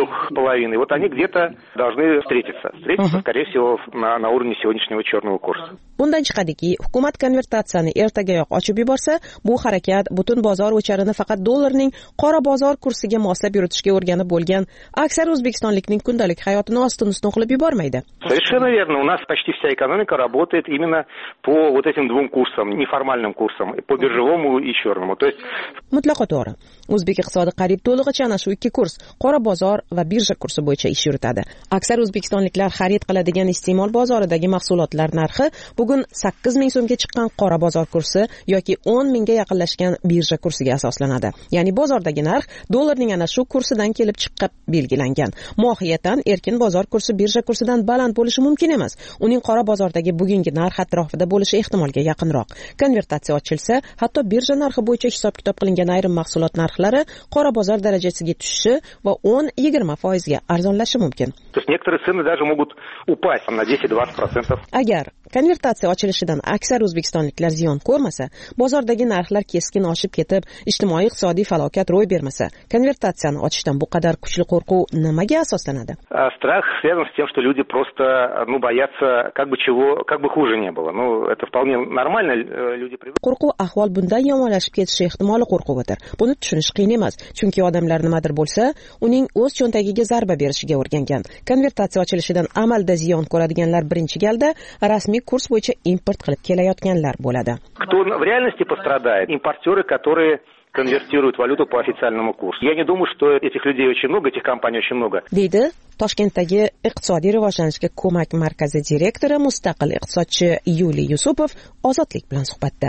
3,5, вот они где-то должны встретиться. Скорее всего, на уровне сегодняшнего черного курса. Bundan chiqadiki, hukumat konvertatsiyani ertagayoq ochib yuborsa, bu harakat butun bozor o'charini faqat dollarning qora bozor kursiga moslab yuritishga o'rganib bo'lgan aksar o'zbekistonlikning kundalik hayotini ostin-ustun qilib yubormaydi. Совершенно верно. У нас почти вся экономика работает именно по вот этим двум курсам, неформальным курсам, по биржевому и черному. То есть mutlaqo to'g'ri. O'zbek iqtisodi qariyb to'lig'icha ana shu ikki kurs, qora bozor va birja kursi bo'yicha ish yuritadi. Aksar o'zbekistonliklar xarid qiladigan iste'mol bozoridagi mahsulotlar narxi bugun 8 ming so'mga chiqqan qora bozor kursi yoki 10 mingga yaqinlashgan birja kursiga asoslanadi. Ya'ni bozordagi narx dollarning ana shu kursidan kelib chiqib belgilangan. Mohiyatan erkin bozor kursi birja kursidan baland bo'lishi mumkin emas. Uning qora bozordagi bugungi narx atrofida bo'lishi ehtimolga yaqinroq. Konvertatsiya ochilsa, hatto birja narxi bo'yicha hisob-kitob qilingan ayrim mahsulot narxlari qora bozor darajasiga tushishi va 10-20% ga arzonlashi mumkin. То есть некоторые цены даже могут упасть на 10-20%. Agar konvertatsiya ochilishidan aksar o'zbekistonliklar ziyon ko'rmasa, bozordagi narxlar keskin oshib ketib, ijtimoiy iqtisodiy falokat ro'y bermasa, konvertatsiyani ochishdan bu qadar kuchli qo'rquv nimaga asoslanadi? Страх связан с тем, что люди просто боятся, как бы хуже не было. Это вполне нормально, люди привыкли. Qo'rquv ahvol bundan yomonlashib ketishi ehtimoli qo'rquvidir. Buni tushunish qiyin emas, chunki odamlar nimadir bo'lsa, uning o'z cho'ntagiga zarba berishiga o'rgangan. Konvertatsiya ochilishidan amalda ziyon ko'radiganlar birinchi galda rasmiy kurs bo'yicha import qilib kelayotganlar bo'ladi. Кто в реальности пострадает? Импортеры, которые конвертируют валюту по официальному курсу. Я не думаю, что этих людей очень много, этих компаний очень много. deydi Toshkentdagi iqtisodiy rivojlanishga ko'mak markazi direktori mustaqil iqtisodchi Yuliy Yusupov Ozodlik bilan suhbatda.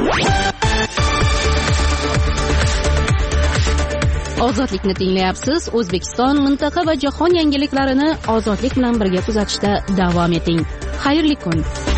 Ozodlikni tinglayapsiz. O'zbekiston, mintaqa va jahon yangiliklarini Ozodlik bilan birga kuzatishda davom eting. Xayrli kun.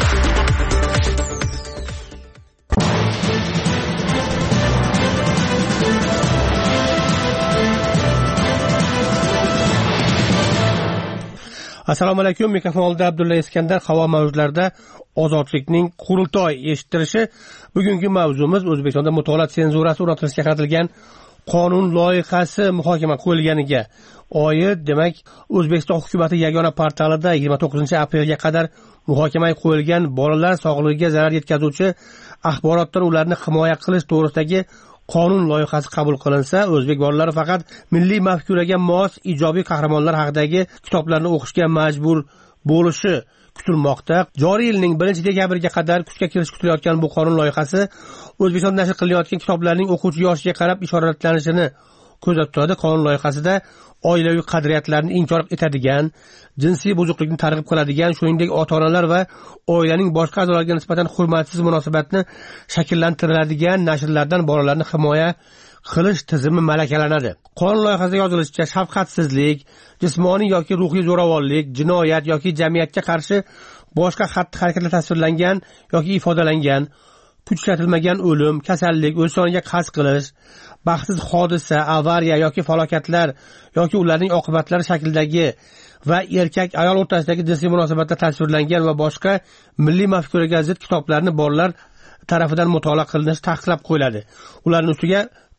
Assalomu alaykum. Mikrofon oldida Abdulla Iskandar. Havo mavjlarida Ozodlikning qurultoy eshittirishi. Bugungi mavzumiz O'zbekistonda mutolaa senzurasi o'rnatilishga qaratilgan qonun loyihasi muhokama qo'yilganiga oid. Demak, O'zbekiston hukumati yagona portalida 29-aprelga qadar muhokamaga qo'yilgan bolalar sog'lig'iga zarar yetkazuvchi axborotdan ularni himoya qilish to'g'risidagi qonun loyihasi qabul qilinsa, o'zbek bolalari faqat milliy mafkuraga mos ijobiy qahramonlar haqidagi kitoblarni o'qishga majbur bo'lishi kutilmoqda. Joriy yilning 1-dekabriga qadar kuchga kirishi kutilayotgan bu qonun loyihasi O'zbekistonda nashr qilinayotgan kitoblarning o'quvchi yoshiga qarab ishoralanishini ko'zda tutadi. Qonun loyihasida oilaviy qadriyatlarni inkor etadigan, jinsiy buzuqlikni targ'ib qiladigan, shuningdek ota-onalar va oilaning boshqa a'zolariga nisbatan hurmatsiz munosabatni shakllantiradigan nashrlardan bolalarni himoya qilish tizimi malakalanadi. Qonun loyihasida yozilishicha, shafqatsizlik, jismoniy yoki ruhiy zo'ravonlik, jinoyat yoki jamiyatga qarshi boshqa xatti-harakatlar tasvirlangan yoki ifodalangan, kuch ishlatilmagan o'lim, kasallik, o'z soniga qasd qilish, baxtsiz hodisa, avariya yoki falokatlar yoki ularning oqibatlari shaklidagi va erkak-ayol o'rtasidagi jinsiy munosabatlar tasvirlangan va boshqa milliy mafkuraga zid kitoblarni bolalar tarafidan mutolaa qilinishi taqiqlab qo'yiladi. Ularning ustiga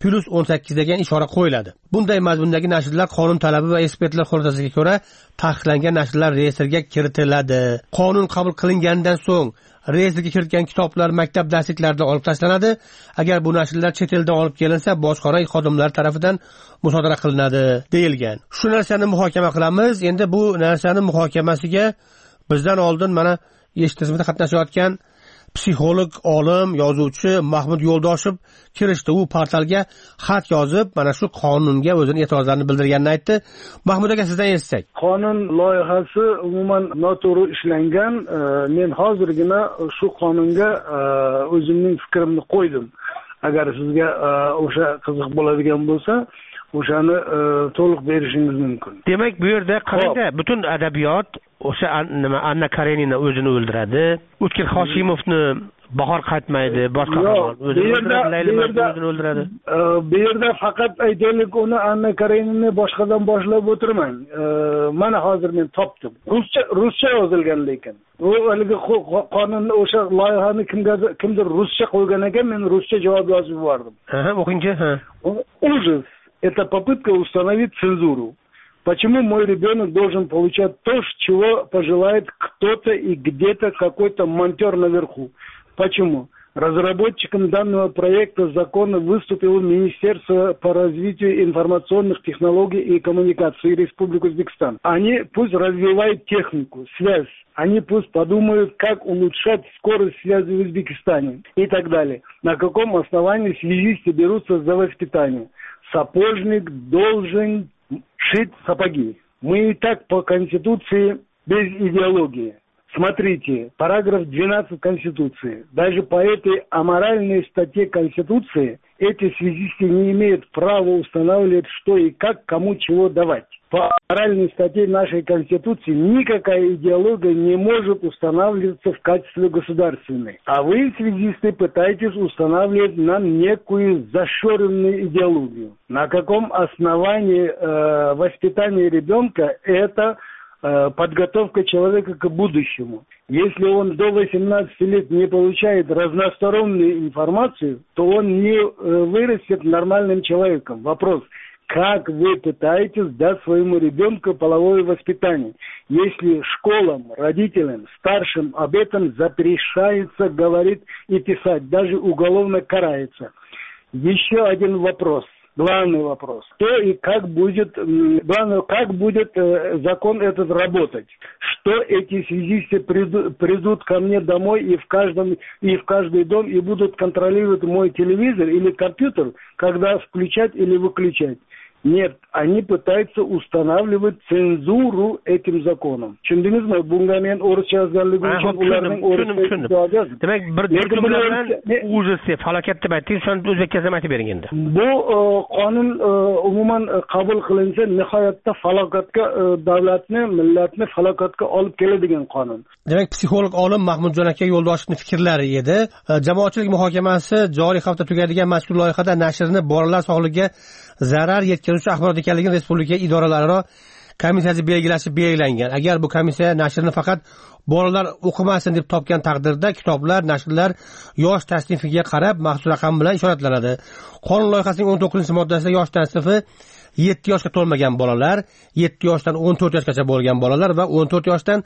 +18 degan ishora qo'yiladi. Bunday mazmundagi nashrlar qonun talabi va ekspertlar xulosalariga ko'ra taqiqlangan nashrlar reyestrga kiritiladi. Qonun qabul qilingandan so'ng reyestrga kiritgan kitoblar maktab darsliklarida olib tashlanadi. Agar bu nashrlar chet eldan olib kelinsa, bojxona xodimlari tomonidan musodara qilinadi deyilgan. Shu narsani muhokama qilamiz. Endi bu narsani muhokamasiga bizdan oldin mana eshitishimizda qatnashayotgan psixolog, olim, yozuvchi Mahmud Yo'ldoshev kirishdi. U portalga xat yozib, mana shu qonunga o'zining e'tirozlarini bildirganini aytdi. Mahmud aka, sizdan eshitsak. Qonun loyihasi umuman noto'g'ri ishlangan. Men hozirgina shu qonunga o'zimning fikrimni qo'ydim. Agar sizga o'sha qiziq bo'ladigan bo'lsa, o'shani to'liq berishingiz mumkin. Demak, bu yerda qarangda, butun adabiyot o'sha Anna Karenina o'zini o'ldiradi. O'tkir Hoshimovni bahor qaytmaydi, boshqa o'zini o'ldiradi. Bu yerda faqat aytaylik, uni Anna Karenina boshqadan boshlab o'tirmang. Mana hozir men topdim. Ruscha yozilgan lekin. U haligi qonunni o'sha loyihani kimdir ruscha qo'ygan ekan, men ruscha javob yozib yubordim. O'qingchi. Ужас. Это попытка установить цензуру. Почему мой ребенок должен получать то, чего пожелает кто-то и где-то какой-то монтер наверху? Почему? Разработчиком данного проекта закона выступило Министерство по развитию информационных технологий и коммуникаций Республики Узбекистан. Они пусть развивают технику, связь. Они пусть подумают, как улучшать скорость связи в Узбекистане и так далее. На каком основании связисты берутся за воспитание? Сапожник должен шить сапоги. Мы и так по Конституции без идеологии. Смотрите, параграф 12 Конституции. Даже по этой аморальной статье Конституции эти связисты не имеют права устанавливать, что и как, кому чего давать. По аморальной статье нашей Конституции никакая идеология не может устанавливаться в качестве государственной. А вы, связисты, пытаетесь устанавливать нам некую зашоренную идеологию. На каком основании воспитание ребенка это подготовка человека к будущему. Если он до 18 лет не получает разностороннюю информацию, то он не вырастет нормальным человеком. Вопрос, как вы пытаетесь дать своему ребенку половое воспитание, если школам, родителям, старшим об этом запрещается говорить и писать, даже уголовно карается. Еще один вопрос. Главный вопрос. Что и как будет, главное, как будет закон этот работать? Что эти связисты придут ко мне домой и в каждый дом и будут контролировать мой телевизор или компьютер, когда включать или выключать? Нет, они пытаются устанавливать цензуру этим законом. Tushundingizmi? Bunga men o'rischa yozganligim uchun ularning o'rischa. Demak, bir jumla bilan ужасы, falokat deb ayting, shuni o'zbekcha aytib bering endi. Bu qonun umuman qabul qilinsa, nihoyatda falokatga davlatni, millatni falokatga olib keladigan qonun. Demak, psixolog olim Mahmudjon aka Yo'ldoshevning fikrlari edi. Jamoatchilik muhokamasi joriy hafta tugadigan mazkur loyihada nashrni bolalar sog'ligiga zarar yetkazuvchi axborot ekanligini respublika idoralararo komissiyasi belgilangan. Agar bu komissiya nashrni faqat bolalar o'qimasin deb topgan taqdirda kitoblar, nashrlar yosh tasnifiga qarab maxsus raqam bilan ishoratlanadi. Qonun loyihasining 19-moddasida yosh tasnifi 7 yoshga to'lmagan bolalar, 7 yoshdan 14 yoshgacha bo'lgan bolalar va 14 yoshdan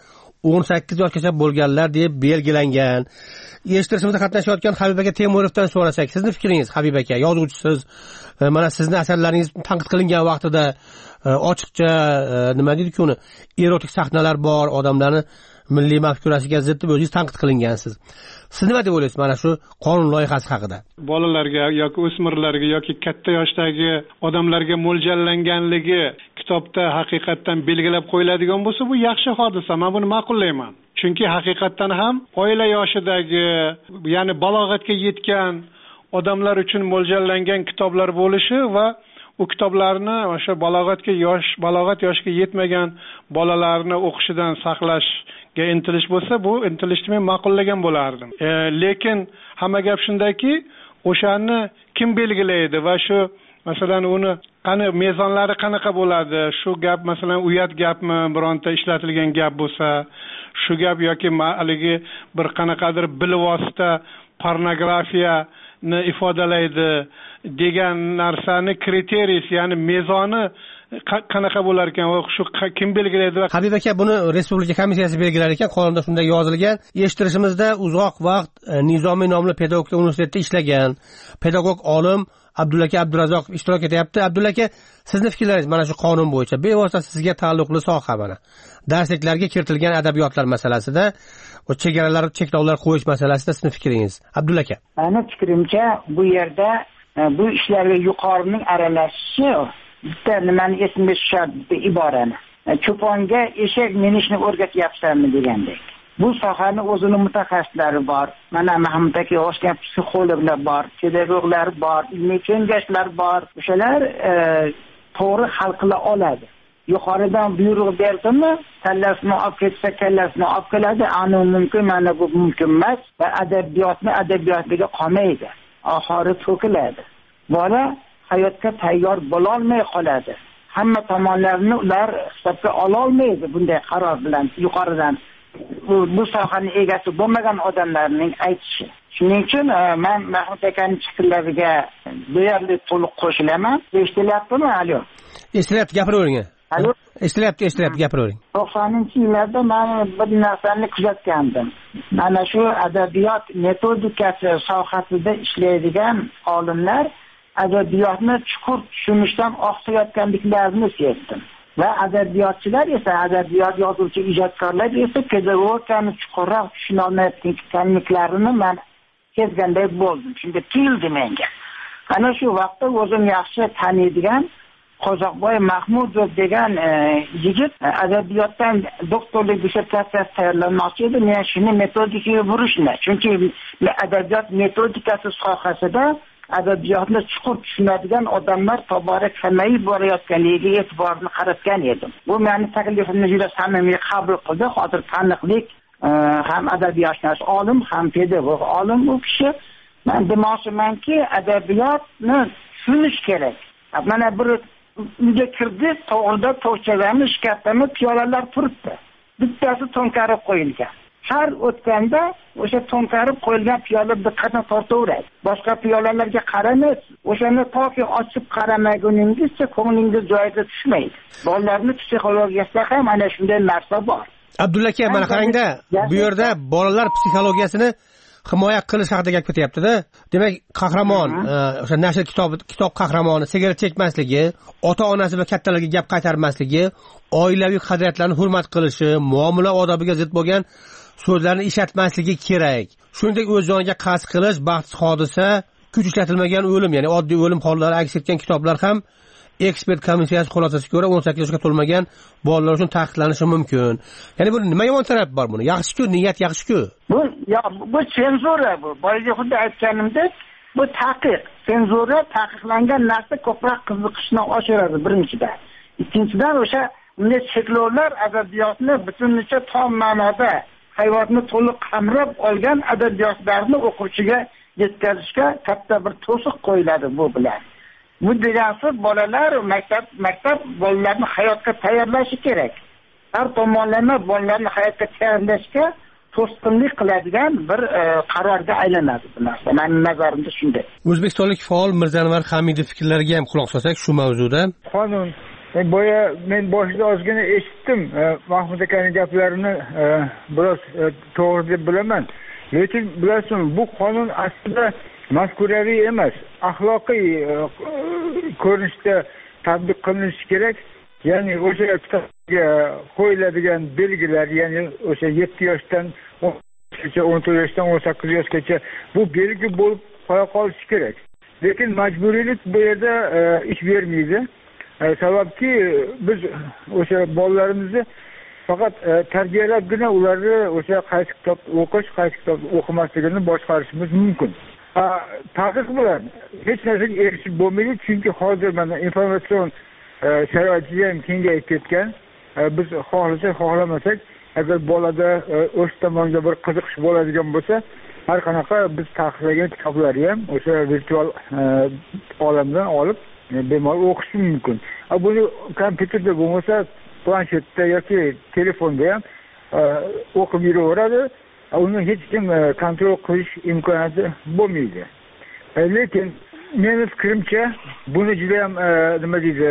18 yoshgacha bo'lganlar deb belgilangan. Eshittirishimizda qatnashayotgan Habib aka Temurovdan so'rasak, sizning fikringiz, Habib aka, yozuvchisiz, mana sizning asarlaringiz tanqid qilingan vaqtida ochiqcha nima deydi-ku, uni erotik sahnalar bor, odamlarni milliy mafkurasiga zid deb o'zingiz tanqid qilingansiz. Siz nima deb o'ylaysiz mana shu qonun loyihasi haqida? Bolalarga yoki o'smirlarga yoki katta yoshdagi odamlarga mo'ljallanganligi kitobda haqiqatdan belgilab qo'yiladigan bo'lsa, bu yaxshi hodisa. Men buni ma'qullayman. Chunki haqiqatdan ham oila yoshidagi, ya'ni balog'atga yetgan odamlar uchun mo'ljallangan kitoblar bo'lishi va u kitoblarni o'sha balog'at yoshiga yetmagan bolalarni o'qishidan saqlashga intilish bo'lsa, bu intilishni men ma'qullagan bo'lardim. Lekin hamma gap shundaki, o'shani kim belgilaydi va shu masalan uni mezonlari qanaqa bo'ladi? Shu gap masalan uyat gapmi, bironta ishlatilgan gap bo'lsa, shu gap yoki haligi bir qanaqadir bilvosita pornografiyani ifodalaydi degan narsani kriteriyasi, ya'ni mezoni qanaqa bo'lar ekan va shu kim belgilaydi? Habib aka, buni respublika komissiyasi belgilar ekan, qonunda shunday yozilgan. Eshittirishimizda uzoq vaqt Nizomiy nomli pedagogik universitetda ishlagan pedagog olim Abdullaka Abdurazzoqov ishtirok etyapti. Abdullaka, sizning fikrlaringiz mana shu qonun bo'yicha bevosita sizga taalluqli soha mana. Darsliklarga kiritilgan adabiyotlar masalasida, o chegaralar, cheklovlar qo'yish masalasida sizning fikringiz, Abdullaka? Meni fikrimcha, bu yerda bu ishlarga yuqorining aralashishi bitta nimani esimga tushadi, iborani. Cho'ponga eshak minishni o'rgatyapsanmi degandek. Bu sohani o'zini mutaxassislari bor. Mana Mahmud aka o'sgan psixologlar bor, pedagoglar bor, ilmiy kengashlar bor. O'shalar to'g'ri hal qila oladi. Yuqoridan buyruq berdimi, kallasini olib ketsa kallasini olib keladi, ani mumkin, mana bu mumkin emas va adabiyotga qolmaydi. Oxiri to'kiladi. Bola hayotga tayyor bo'la olmay qoladi. Hamma tomonlarni ular hisobga ola olmaydi bunday qaror bilan yuqoridan. Bu sohaning egasi bo'lmagan odamlarning aytishi. Shuning uchun men Mahmud akaning fikrlariga deyarli to'liq qo'shilaman. Eshitilyaptimi? Alo. Eshitilyapti, gapiravering. Alo. Eshitilyapti, gapiravering. 90-yillarda men bir narsani kuzatgandim. Mana shu adabiyot metodikasi sohasida ishlaydigan olimlar adabiyotni chuqur tushunishdan oqsayotganliklarini sezdim. Va adabiyotchilar esa, adabiyot yozuvchi ijodkorlar esa pedagogikani chuqurroq tushuna olmayotganliklarini men sezganday bo'ldim. Shunga tuyuldi menga. Ana shu vaqtda o'zim yaxshi taniydigan Qozoqboy Mahmudov degan yigit adabiyotdan doktorlik dissertatsiyasi tayyorlamoqchi edi. Men shuni metodikaga burishni, chunki adabiyot metodikasi sohasida adabiyotni chuqur tushunadigan odamlar tobora kamayib borayotganiga e'tiborni qaratgan edim. Bu meni taklifimni juda samimiy qabul qildi. Hozir taniqlik ham adabiyotshnos olim, ham pedagog olim u kishi. Men demoqchimanki, adabiyotni tushunish kerak. Mana bir uyga kirdi, to'g'rida to'g'chalarni shkafdami piyolalar turibdi. Bittasi to'nkarib qo'yilgan. Har o'tganda o'sha to'nkarib qo'yilgan piyola diqqatni tortaveradi. Boshqa piyolalarga qaramaysiz. O'shani toki ochib qaramaguningizcha ko'nglingiz joyiga tushmaydi. Bolalarning psixologiyasida ham ana shunday narsa bor. Abdullaka, mana qarangda, bu yerda bolalar psixologiyasini himoya qilish haqida gap ketyapti-da. Demak, qahramon, o'sha nashr kitob qahramoni sigaret chekmasligi, ota-onasi va kattalarga gap qaytarmasligi, oilaviy qadriyatlarni hurmat qilishi, muomala odobiga zid bo'lgan so'zlarni ishlatmasligi kerak. Shuningdek, o'z joniga qasd qilish, baxtsiz hodisa, kuch ishlatilmagan o'lim, ya'ni oddiy o'lim hollari aks etgan kitoblar ham ekspert komissiyasi xulosasiga ko'ra 18 yoshga to'lmagan bolalar uchun taqiqlanishi mumkin. Ya'ni bu nima yomon taraf bor buni? Yaxshi-ku, niyat yaxshi-ku. Bu senzura bu. Boyagi xuddi aytganimdek, bu taqiq. Senzura taqiqlangan narsa ko'proq qiziqishni oshiradi birinchidan. Ikkinchidan o'sha bunday cheklovlar adabiyotni butunlicha tom ma'noda hayotni to'liq qamrab olgan adabiyotlarni o'quvchiga yetkazishga katta bir to'siq qo'yiladi bu bilan. Bu degani bolalar maktab bolalarni hayotga tayyorlashi kerak. Har tomonlama bolalarni hayotga tayyorlashga to'sqinlik qiladigan bir qarorga aylanadi bu narsa. Mening nazarimda shunday. O'zbekistonlik faol Mirzanvar Hamidov fikrlariga ham quloq solsak shu mavzuda. Qonun men boshida ozgina eshitdim Mahmud akaning gaplarini, biroz to'g'ri deb bilaman. Lekin bilasizmi, bu qonun aslida mafkuraviy emas, axloqiy ko'rinishda tatbiq qilinishi kerak. Ya'ni o'sha kitobga qo'yiladigan belgilar, ya'ni o'sha 7 yoshdan 14 yoshdan 18 yoshgacha bu belgi bo'lib qo'ya qolishi kerak. Lekin majburiylik bu yerda ish bermaydi. Sababki biz o'sha bolalarimizni faqat tarbiyalabgina ularni o'sha qaysi kitob o'qish, qaysi kitob o'qimasligini boshqarishimiz mumkin. Taqiq bilan hech narsaga erishib bo'lmaydi, chunki hozir mana informatsion sharoitlar ham kengayib ketgan. Biz xohlasak, xohlamasak, agar bolada o'sha tomonga bir qiziqish bo'ladigan bo'lsa, har qanaqa biz taqiqlagan kitoblarni ham o'sha virtual olamdan olib bemalol o'qish mumkin. Buni kompyuterda bo'lmasa, planshetda yoki telefonda ham o'qib yuraveradi. Uni hech kim kontrol qilish imkoniyati bo'lmaydi. Lekin meni fikrimcha, buni juda ham nima deydi,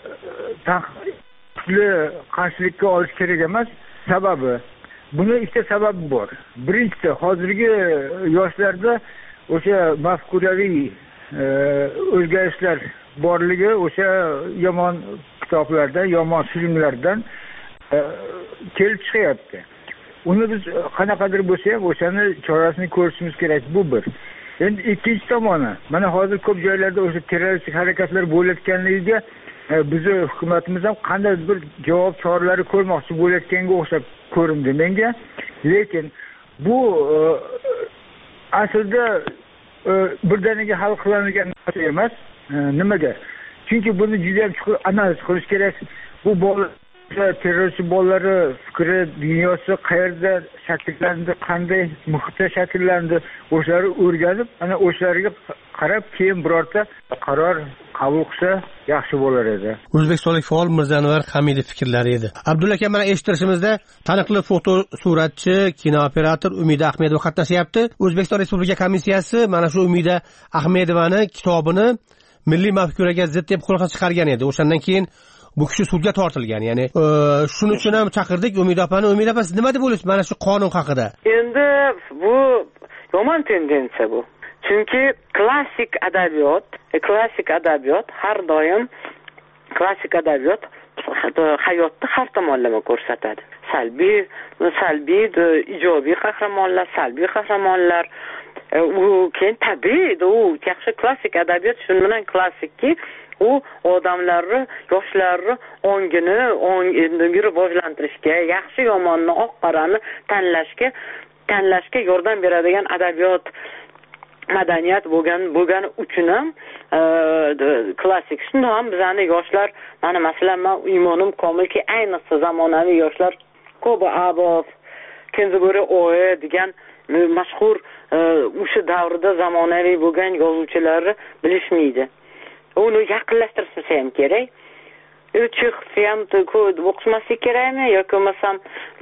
kuchli qarshilikka olish kerak emas. Sababi, buni ikkita sababi bor. Birinchisi, hozirgi yoshlarda o'sha mafkuraviy o'zgarishlar borligi o'sha yomon kitoblardan, yomon filmlardan kelib chiqyapti. Uni biz qanaqadir bo'lsa ham o'shani chorasini ko'rishimiz kerak, bu bir. Endi ikkinchi tomoni, mana hozir ko'p joylarda o'sha terroristik harakatlar bo'layotganligiga bizni hukumatimiz ham qanday bir javob choralari ko'rmoqchi bo'layotganga o'xshab ko'rindi menga. Lekin bu aslida birdaniga hal qilinadigan narsa emas. Nimaga? Chunki buni juda ham chuqur analiz qilish kerak. Bu bolalar terrorchi bolalari fikri, dunyosi qayerda shakllandi, qanday muhitda shakllandi, o'shalarni o'rganib, ana o'shalarga qarab keyin birorta qaror qabul qilsa yaxshi bo'lar edi. O'zbekistonlik faol Mirzanvar Hamidov fikrlari edi. Abdulla aka, mana eshittirishimizda taniqli foto suratchi, kinooperator Umida Ahmedova qatnashyapti. O'zbekiston Respublika komissiyasi mana shu Umida Ahmedovani kitobini milliy mafkuraga zid deb xulosa chiqargan edi. O'shandan keyin bu kishi sudga tortilgan. Ya'ni shuning uchun ham chaqirdik Umida opani. Umida opa, siz nima deb o'ylaysiz mana shu qonun haqida? Endi bu yomon tendensiya bu. Chunki klassik adabiyot har doim klassik adabiyot hayotda har tomonlama ko'rsatadi. Salbiy, ijobiy qahramonlar, salbiy qahramonlar. U keyin tabiiy, u yaxshi klassik adabiyot shuni bilan klassikki, u odamlarni, yoshlarni ongini rivojlantirishga, yaxshi yomonni, oq qorani tanlashga yordam beradigan adabiyot, madaniyat bo'lgani uchun ham klassik. Shundan ham bizani yoshlar, mana masalan, men imonim komilki, ayniqsa zamonaviy yoshlar Ko'ba Abov, Kenziburi Oye degan mashhur o'sha davrda zamonaviy bo'lgan yozuvchilarni bilishmaydi. Uni yaqinlashtirsa ham kerak. Chexni ham o'qimaslik kerakmi yoki bo'lmasam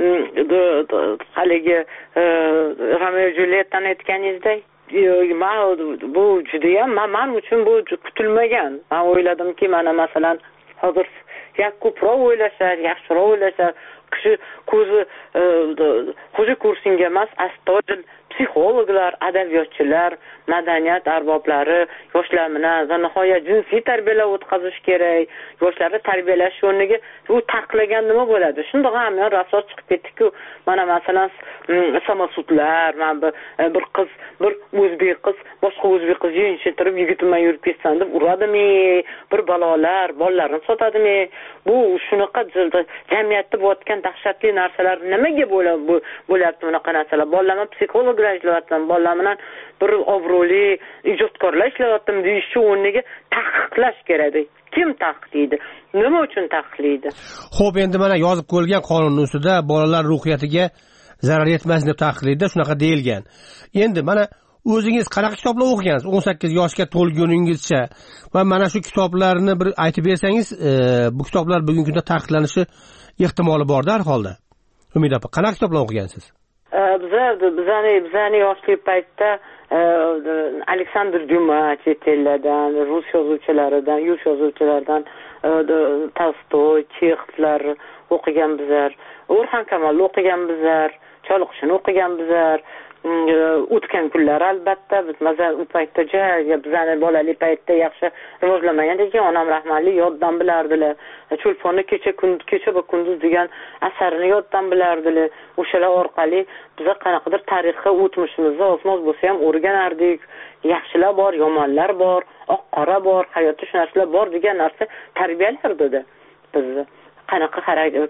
haligi Romeo Julietani aytganingizdek, bu juda ham men uchun bu kutilmagan. Men o'yladimki, mana masalan hozir ko'proq o'ylashar, yaxshiroq o'ylashar, kishi ko'zi kursinga emas, astoydil psixologlar, adabiyotchilar, madaniyat arboblari yoshlar bilan nihoyat jinsiy tarbiyalar o'tkazish kerak. Yoshlarni tarbiyalash o'rniga u taqiqlagan nima bo'ladi? Shundoq ham rasos chiqib ketdi-ku. Mana masalan samasudlar, bir qiz, bir o'zbek qiz, boshqa o'zbek qiz yeyinishtirib, yigit bilan yurib ketsan deb uradimi? Bir balolar, bolalarni sotadimi? Bu shunaqa jamiyatda bo'layotgan dahshatli narsalar nimaga bo'lyapti bunaqa narsalar? Bolalarni psixologlar ishlayapti, bolalar bilan bir obro'li ijodkorlar ishlayapti deyishni o'rniga taqiqlash kerak. Kim taqiqlaydi? Nima uchun taqiqlaydi? Xo'p, endi mana yozib qo'yilgan qonunning ustida bolalar ruhiyatiga zarar yetmasin deb taqiqlaydi, shunaqa deyilgan. Endi mana o'zingiz qanaqa kitoblar o'qigansiz 18 yoshga to'lguningizcha va mana shu kitoblarni bir aytib bersangiz, bu kitoblar bugungi kunda taqiqlanishi ehtimoli bor-da har holda. Umid opa, qanaqa kitoblar o'qigansiz? Bizani yoshlik paytda Aleksandr Dyuma chet ellardan, rus yozuvchilaridan, yurt yozuvchilaridan Tolstoy, Chexovlar o'qigan bizlar, O'rxon Kamolni o'qigan bizlar, Choliqishni o'qigan bizlar. O'tgan kunlar albatta masalan u paytda bizani bolalik paytda yaxshi rivojlanmagan ekan, onam rahmatli yoddan bilardilar. Chulponni kecha va kunduz degan asarini yoddan bilardilar. O'shalar orqali biz qanaqadir tarixga o'tmishimizni osmos bo'lsa ham o'rganardik. Yaxshilar bor, yomonlar bor, oq qora bor, hayotda shu narsalar bor degan narsa tarbiyalardi bizni. Qanaqa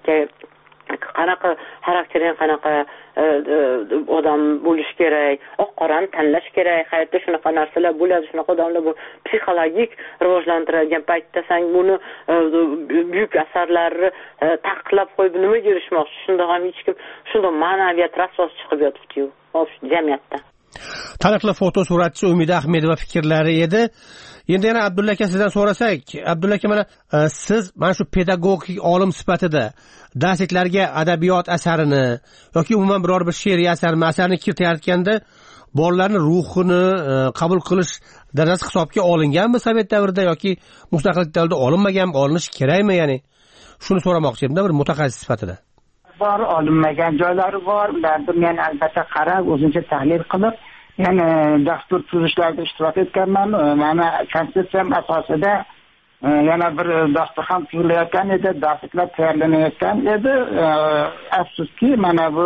xaraktering, qanaqa odam bo'lish kerak, oq qorani tanlash kerak, hayotda shunaqa narsalar bo'ladi, shunaqa odamlar bu psixologik rivojlantiradigan paytda sen buni buyuk asarlarni taqiqlab qo'yib nimaga erishmoqchi? Shundoq ham hech kim shundoq ma'naviyat rasos chiqib yotibdi-yu jamiyatda. Taniqli fotosuratchi Umida Ahmedova fikrlari edi. Endi yana Abdulla aka sizdan so'rasak, Abdulla aka mana siz mana shu pedagogik olim sifatida darsliklarga adabiyot asarini yoki umuman biror bir she'riy asarni kiritayotganda bolalarning ruhini qabul qilish darajasi hisobga olinganmi Sovet davrida yoki mustaqillik davrida olinmaganmi, olinishi kerakmi, ya'ni shuni so'ramoqchi edim bir mutaxassis sifatida. Bor, olinmagan joylari bor. Ularni men albatta qarab, o'zimcha tahlil qilib, ya'ni dastur tuzishlarda ishtirok etganman. Mana konsepsiyam asosida yana bir dasturxon tuzilayotgan edi, darsliklar tayyorlanayotgan edi. Afsuski mana bu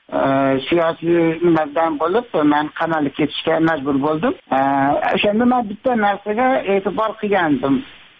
siyosiy nimadan bo'lib men qamalib ketishga majbur bo'ldim. O'shanda men bitta narsaga e'tibor qilgandim.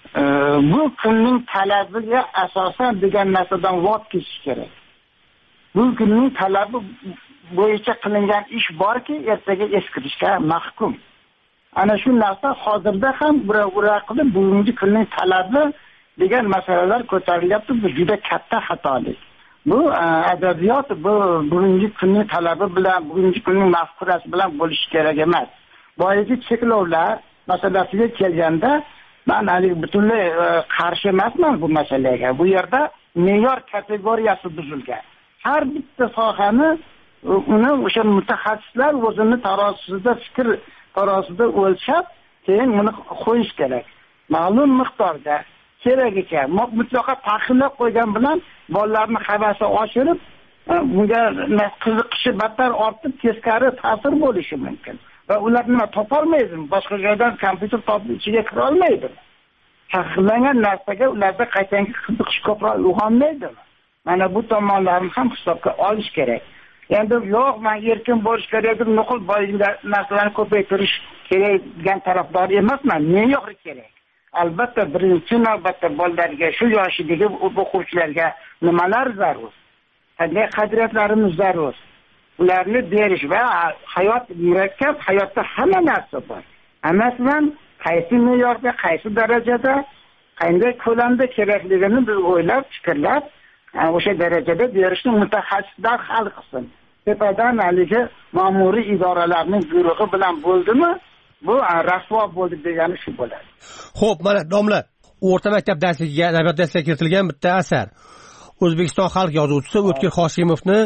Bu kunning talabiga asosan degan narsadan voz kechish kerak. Bu kunning talabi bo'yicha qilingan ish borki, ertaga eskirishga mahkum. Ana shu narsa hozirda ham bura qilib bugungi kunning talabi degan masalalar ko'tarilyapti. Bu juda katta xatolik. Bu adabiyot bu bugungi kunning talabi bilan, bugungi kunning mafkurasi bilan bo'lishi kerak emas. Boyagi cheklovlar masalasiga kelganda men hali butunlay qarshi emasman bu masalaga. Bu yerda me'yor kategoriyasi buzilgan. Har bitta sohani uni o'sha mutaxassislar o'zini tarozisida fikr tarozisida o'lchab, keyin uni qo'yish kerak. Ma'lum miqdorda kerak ekan. Mutlaqo taqiqlab qo'ygan bilan bolalarning havasi oshirib, bunga qiziqishi battar ortib, teskari ta'sir bo'lishi mumkin. Va ular nima topolmaydi, boshqa joydan kompyuter topib ichiga kira olmaydi. Taqiqlangan narsaga ularda qaytangi qiziqish ko'proq uyg'onmaydi. Mana bu tomonlarni ham hisobga olish kerak. Endi yo'q, men erkin bo'lish kerak deb nuqul narsalarni ko'paytirish kerak degan tarafdor emasman. Me'yori kerak. Albatta birinchi navbatda bolalarga, shu yoshidagi o'quvchilarga nimalar zarur? Qanday qadriyatlarimiz zarur? Ularni berish va hayot murakkab, hayotda hamma narsa bor. Hammasidan qaysi me'yorda, qaysi darajada, qanday ko'lamda kerakligini biz o'ylab, fikrlab, o'sha darajada berishni mutaxassislar hal qilsin. Tepadan haligi ma'muriy idoralarning buyrug'i bilan bo'ldimi, bu rasvo bo'ldi degani shu bo'ladi. Xo'p, mana domla, o'rta maktab darsligiga, adabiyot darsligiga kiritilgan bitta asar. O'zbekiston xalq yozuvchisi O'tkir Hoshimovni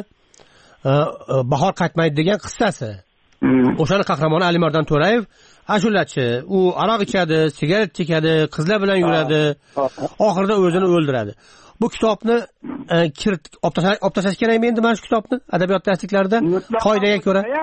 Bahor qaytmaydi degan qissasi. O'shani qahramoni Alimardon To'rayev ashulachi. U aroq ichadi, sigaret chekadi, qizlar bilan yuradi, oxirida o'zini o'ldiradi. Bu kitobni olib tashlash kerakmi endi mana shu kitobni adabiyot darsliklarida qoidaga ko'ra?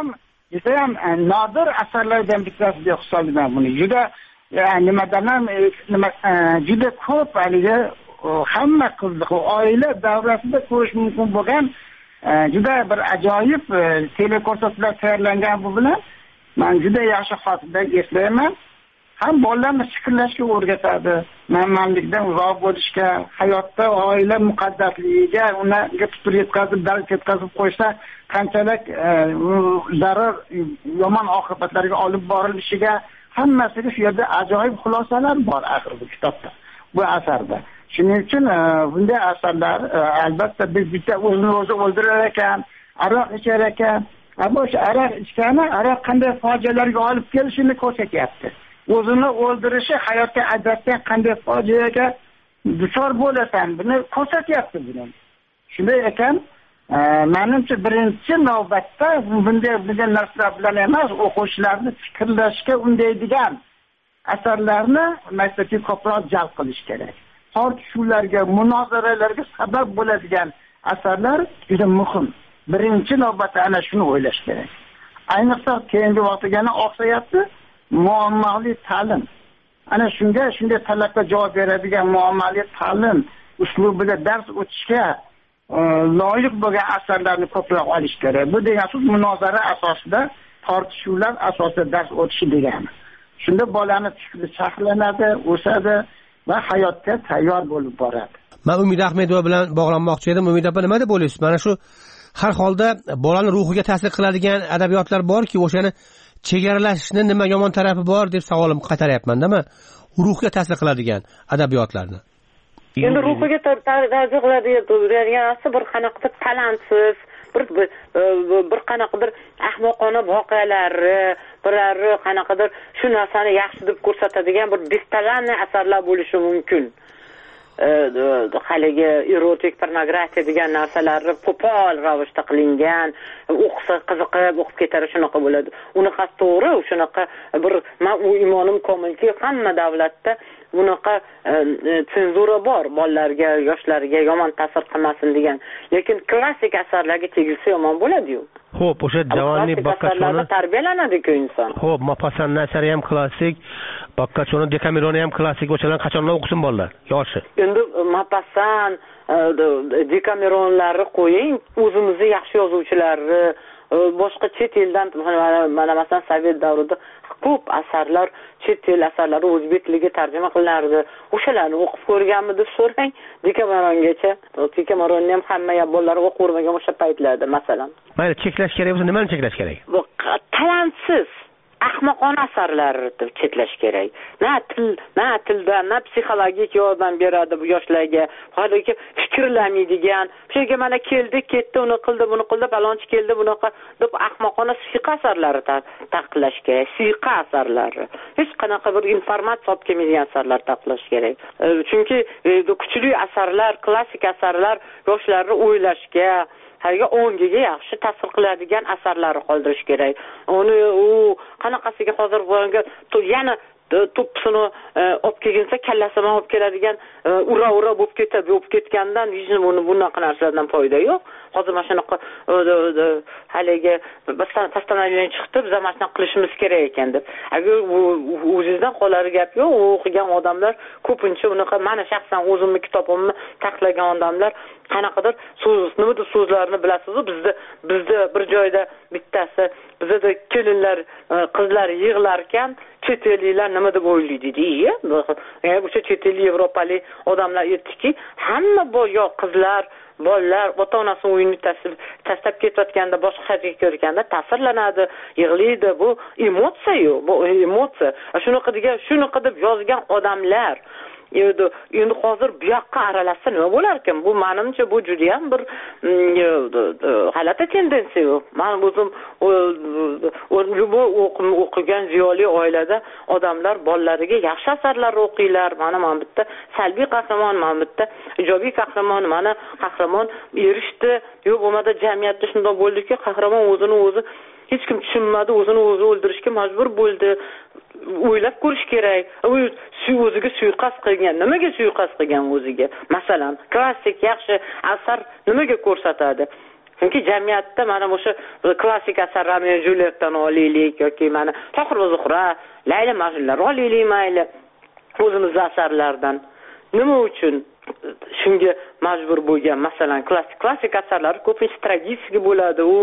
juda ham nodir asarlardan bittasi deb hisoblayman buni. Juda nimadan ham juda ko'p haligi hamma qiziq oila davrasida ko'rish mumkin bo'lgan juda bir ajoyib teleko'rsatuvlar tayyorlangan bu bilan men juda yaxshi xotirda eslayman. Ham bolalarni fikrlashga o'rgatadi, manmanlikdan uzoq bo'lishga, hayotda oila muqaddasligiga ularga putur yetkazib, dard yetkazib qo'ysa qanchalik zarar yomon oqibatlarga olib borilishiga hammasiga shu yerda ajoyib xulosalar bor axir bu kitobda, bu asarda. Shuning uchun bunday asarlar albatta biz bitta o'zini o'zi o'ldirar ekan, aroq ichar ekan, ammo o'sha aroq ichgani aroq qanday fojialarga olib kelishini ko'rsatyapti. O'zini o'ldirishi hayotga ajratgan qanday fojiaga duchor bo'lasan, buni ko'rsatyapti buni. Shunday ekan, menimcha birinchi navbatda bunday narsalar bilan emas, o'quvchilarni fikrlashga undaydigan asarlarni maktabga ko'proq jalb qilish kerak. Tortishuvlarga, munozaralarga sabab bo'ladigan asarlar juda muhim. Birinchi navbatda ana shuni o'ylash kerak. Ayniqsa keyingi vaqtga o'xshayapti. Muammoli ta'lim. Ana shunday talabga javob beradigan muammoli ta'lim uslubida dars o'tishga loyiq bo'lgan asarlarni ko'proq olish kerak. Bu degani munozara asosida, tortishuvlar asosida dars o'tishi degani. Shunda bolani fikri saqlanadi, o'sadi va hayotga tayyor bo'lib boradi. Men Umid Ahmedova bilan bog'lanmoqchi edim. Umid opa, nima deb o'ylaysiz? Mana shu har holda bolani ruhiga ta'sir qiladigan adabiyotlar borki, o'shani chegaralashishni nima yomon tarafi bor deb savolimni qaytaryapman-da men. Ruhga ta'sir qiladigan adabiyotlarni. Endi ruhiga ta'sir qiladigan bir qanaqadir talantsiz, bir qanaqadir ahmoqona voqealarni, birari qanaqadir shu narsani yaxshi deb ko'rsatadigan bir bestalanli asarlar bo'lishi mumkin. Haligi erotik pornografiya degan narsalarni qo'pol ravishda qilingan, o'qisa qiziqib o'qib ketar shunaqa bo'ladi. Unaqa to'g'ri, shunaqa bir men u imonim komilki, hamma davlatda bunaqa senzura bor, bolalarga, yoshlarga yomon ta'sir qilmasin degan. Lekin klassik asarlarga tegilsa yomon bo'ladi-yu. Xo'p, o'sha javonlik bakkachoni tarbiyalanadi-ku inson. Xo'p, Mopassan nasari ham klassik, Bakkachoni, Dekameroni ham klassik, o'shalarni qachondan o'qisin bolalar, yoshi? Endi Mopassan, Dekameronlarni qo'ying, o'zimizni yaxshi yozuvchilarni, boshqa chet eldan, mana masalan Sovet davrida ko'p asarlar, chet el asarlari o'zbek tiliga tarjima qilinardi. O'shalarni o'qib ko'rganmi deb so'rang, Dekamerongacha. Dekameronni ham hamma bolalar o'qib ko'rmagan o'sha paytlarda, masalan. Mayli, cheklash kerak bo'lsa, nimani cheklash kerak? Talantsiz, ahmoqona asarlarni cheklash kerak. Na tilda, na psixologik yordam beradi bu yoshlarga. Hozirgi fikrlamaydigan, shunga mana keldi, ketdi, uni qildi, buni qildi, balonchi keldi, bunaqa deb ahmoqona siqa asarlarni taqiqlash kerak. Siqa asarlari. Hech qanaqa bir informatsiya olib kelmaydigan asarlar taqiqlash kerak. Chunki kuchli asarlar, klassik asarlar yoshlarni o'ylashga, harga ongiga yaxshi ta'sir qiladigan asarlarni qoldirish kerak. Uni u qanaqasiga hozir bo'lgan yana to'psini olib kelgansa kallasini olib keladigan ura bo'lib ketadi, bo'lib ketgandan hech bunaqa narsalardan foyda yo'q. Hozir mana shunaqa haligi postanovleniya chiqdi, biz mana shunaqa qilishimiz kerak ekan deb. Agar o'zingizdan qolar gap yo'q, o'qigan odamlar ko'pincha unaqa, mana shaxsan o'zimni kitobimni taqiqlagan odamlar qanaqadir nimadir so'zlarni bilasiz-ku, bizda bir joyda bittasi bizda kelinlar, qizlar yig'lar ekan, chet elliklar nima deb o'ylaydi deydi. O'sha chet ellik yevropalik odamlar aytdiki, hamma bu yo qizlar, bolalar ota-onasini uyini tashlab ketayotganda, boshqa hayotga ko'rganda ta'sirlanadi, yig'laydi. Bu emotsiya-yu, bu emotsiya. Shunaqa deb yozgan odamlar endi hozir bu yoqqa aralashsa nima bo'lar ekan? Bu menimcha bu juda ham bir g'alati tendensiya. Men o'zim o'qigan ziyoli oilada odamlar bolalariga yaxshi asarlar o'qiylar. Mana bitta salbiy qahramon, mana bitta ijobiy qahramon, mana qahramon erishdi. Yo'q, bo'lmadi jamiyatda shunday bo'ldiki, qahramon o'zini o'zi hech kim tushunmadi, o'zini o'zi o'ldirishga majbur bo'ldi. O'ylab ko'rish kerak. U o'ziga suiqasd qilgan. Nimaga suiqasd qilgan o'ziga? Masalan, klassik yaxshi asar nimaga ko'rsatadi? chunki jamiyatda mana o'sha klassik asarlarni Julietdan olaylik yoki mana Tohir va Zuhra, Layla Majnunlar olaylik mayli o'zimizning asarlardan. Nima uchun shunga majbur bo'lgan? Masalan, klassik asarlar ko'pincha tragik bo'ladi. U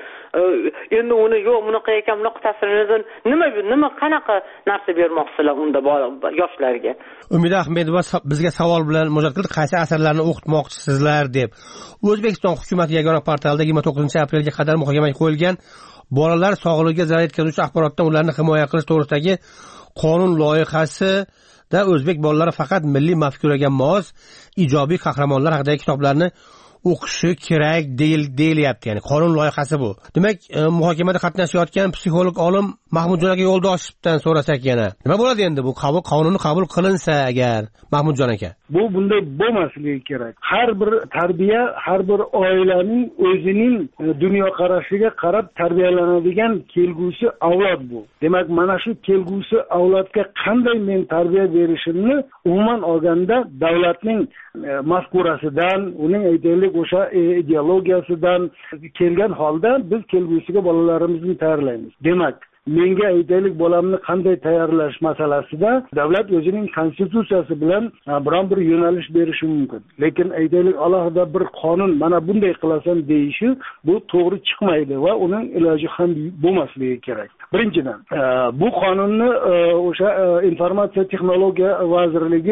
endi uni yo'q, bunaqa ekan, bunaqa ta'sirlanadi. Nima qanaqa narsa bermoqchilar unda yoshlarga? Umida Ahmedova bizga savol bilan murojaat qildi, qaysi asarlarni o'qitmoqchisizlar deb. O'zbekiston hukumati yagona portalida 29-aprelga qadar muhokamaga qo'yilgan bolalar sog'lig'iga zarar yetkazuvchi axborotdan ularni himoya qilish to'g'risidagi qonun loyihasi da o'zbek bolalari faqat milliy mafkuraga mos ijobiy qahramonlar haqidagi kitoblarni o'qishi kerak deyilyapti. Ya'ni qonun loyihasi bu. Demak, muhokamada qatnashayotgan psixolog olim Mahmudjon aka Yo'ldoshevdan so'rasak yana. Nima bo'ladi endi bu qonunni qabul qilinsa agar, Mahmudjon aka? Bu bunday bo'lmasligi kerak. Har bir tarbiya, har bir oilaning o'zining dunyoqarashiga qarab tarbiyalanadigan kelgusi avlod bu. Demak, mana shu kelgusi avlodga qanday men tarbiya berishimni umuman olganda davlatning mafkurasidan, uning aytaylik o'sha ideologiyasidan kelgan holda biz kelgusiga bolalarimizni tayyorlaymiz. Demak, menga aytaylik bolamni qanday tayyorlash masalasida davlat o'zining konstitutsiyasi bilan biron bir yo'nalish berishi mumkin. Lekin aytaylik alohida bir qonun mana bunday qilasan deyishi bu to'g'ri chiqmaydi va uning iloji ham bo'lmasligi kerak. Birinchidan, bu qonunni o'sha informatsiya texnologiya vazirligi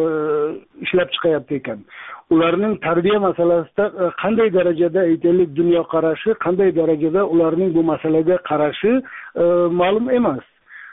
ishlab chiqayapti ekan. Ularning tarbiya masalasida qanday darajada aytaylik dunyoqarashi, qanday darajada ularning bu masalaga qarashi ma'lum emas.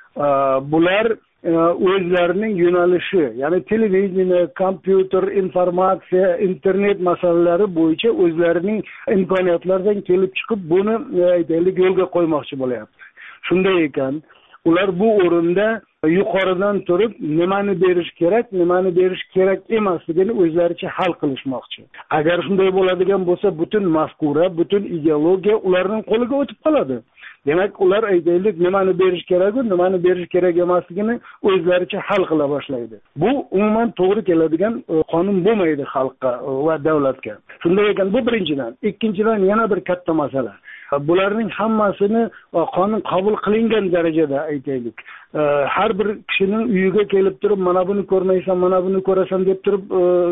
Bular o'zlarining yo'nalishi, ya'ni televideniya, kompyuter, informatsiya, internet masalalari bo'yicha o'zlarining imkoniyatlaridan kelib chiqib buni aytaylik yo'lga qo'ymoqchi bo'lyapti. Shunday ekan, ular bu o'rinda yuqoridan turib nimani berish kerak, nimani berish kerak emasligini o'zlaricha hal qilishmoqchi. Agar shunday bo'ladigan bo'lsa, butun mafkura, butun ideologiya ularning qo'liga o'tib qoladi. Demak, ular aytaylik nimani berish kerak, nimani berish kerak emasligini o'zlaricha hal qila boshlaydi. Bu umuman to'g'ri keladigan qonun bo'lmaydi xalqqa va davlatga. Shunday ekan, bu birinchidan. Ikkinchidan, yana bir katta masala. Bularning hammasini qonun qabul qilingan darajada aytaylik. Har bir kishining uyiga kelib turib, mana buni ko'rmaysan, mana buni ko'rasan deb turib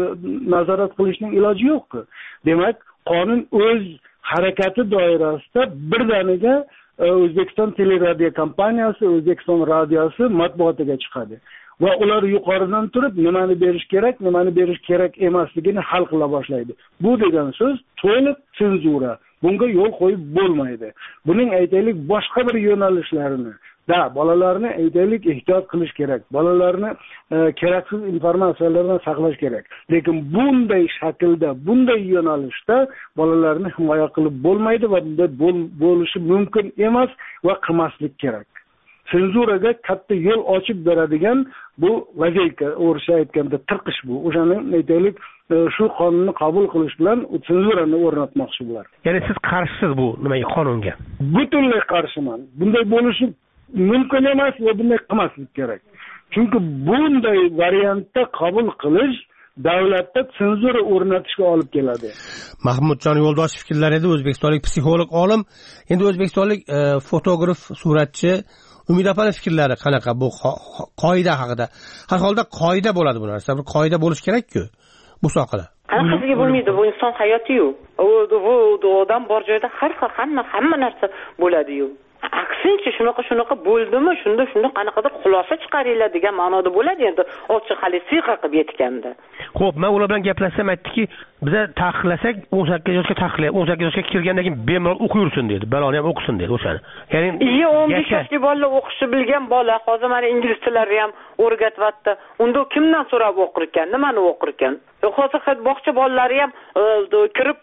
nazorat qilishning iloji yo'q-ku. Demak, qonun o'z harakati doirasida birdaniga O'zbekiston teleradio kompaniyasi, O'zbekiston radiosi matbuotiga chiqadi. Va ular yuqoridan turib nimani berish kerak, nimani berish kerak emasligini hal qila boshlaydi. Bu degan so'z to'liq senzura. Bunga yo'l qo'yib bo'lmaydi. Buning aytaylik boshqa bir yo'nalishlarini bolalarni aytaylik ehtiyot qilish kerak. Bolalarni keraksiz informatsiyalardan saqlash kerak. Lekin bunday shaklda, bunday yo'nalishda bolalarni himoya qilib bo'lmaydi va bunday bo'lishi mumkin emas va qilmaslik kerak. Senzuraga katta yo'l ochib beradigan bu vaziyatga o'risha aytganda tirqish bu. O'shani aytaylik shu qonunni qabul qilish bilan senzurani o'rnatmoqchi bular. Ya'ni siz qarshisiz bu nimaga qonunga? Butunlay qarshiman. Bunday bo'lishi mumkin emas va bunday qilmaslik kerak. Chunki bunday variantda qabul qilish davlatda senzura o'rnatishga olib keladi. Mahmudjon Yo'ldoshev fikrlari edi, o'zbekistonlik psixolog olim. Endi o'zbekistonlik fotograf, suratchi Umida opaning fikrlari qanaqa bu qoida haqida? Har holda qoida bo'ladi bu narsa. Bir qoida bo'lish kerak-ku bu sohada. Qanaqasiga bo'lmaydi, bu inson hayoti-yu. U odam bor joyda har xil hamma narsa bo'ladi-yu. Aksincha shunaqa bo'ldimi, shunda qanaqadir xulosa chiqaringlar degan ma'noda bo'ladi endi ochiq hali siqa qilib yetganda. Xo'p, men ular bilan gaplashsam aytdiki, biza taqiqlasak 18 yoshga taqiqlaydi. 18 yoshga kirgandan keyin bemalol o'qiyursin dedi. Baloni ham o'qisin dedi o'shani. Ya'ni 15 yoshli bolalar o'qishni bilgan bola, hozir mana ingliz tilini ham o'rgatyapti. Unda kimdan so'rab o'qir ekan, nimani o'qir ekan? Hozir bog'cha bolalari ham kirib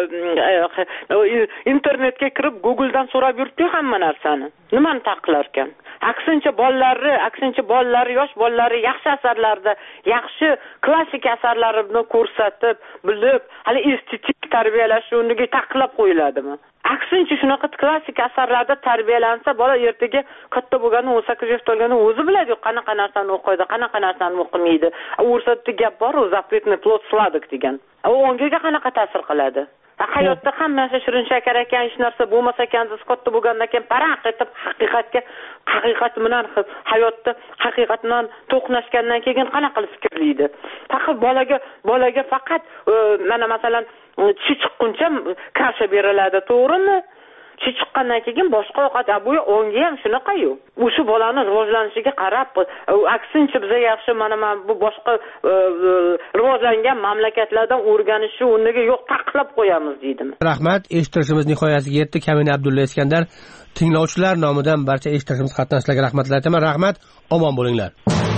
internetga kirib Googledan so'rab yuribdi hamma narsani. Nimani taqiqlar ekan? Aksincha bolalari, yosh bolalari yaxshi asarlarda, yaxshi klassik asarlarini ko'rsatib, bilib, hali estetik tarbiyalash o'rniga taqiqlab qo'yiladimi? Aksincha shunaqa klassik asarlarda tarbiyalansa, bola ertaga katta bo'lganda 18 yoshda bo'lganda o'zi biladi, qanaqa narsani o'qiydi, qanaqa narsani o'qimaydi. O'rsatda gap bor, zapretный плод сладок degan. U ongiga qanaqa ta'sir qiladi? hayotda hamma narsa shirin shakar ekan, hech narsa bo'lmas ekan, siz katta bo'lgandan keyin paraq etib haqiqat bilan hayotda haqiqat bilan to'qnashgandan keyin qanaqa qilib fikrlaydi? Faqat bolaga faqat mana masalan tishi chiqquncha kasha beriladi, to'g'rimi? Tishi chiqqandan keyin boshqa ovqat, bu o'nga ham shunaqa-yu. O'sha bolani rivojlanishiga qarab, aksincha biza yaxshi mana bu boshqa rivojlangan mamlakatlardan o'rganishni o'rniga yo'q taqiqlab qo'yamiz deydimi. Rahmat, eshittirishimiz nihoyasiga yetdi. Kamina Abdulla Iskandar tinglovchilar nomidan barcha eshittirishimiz qatnashchilarga rahmatlar aytaman. Rahmat, omon bo'linglar.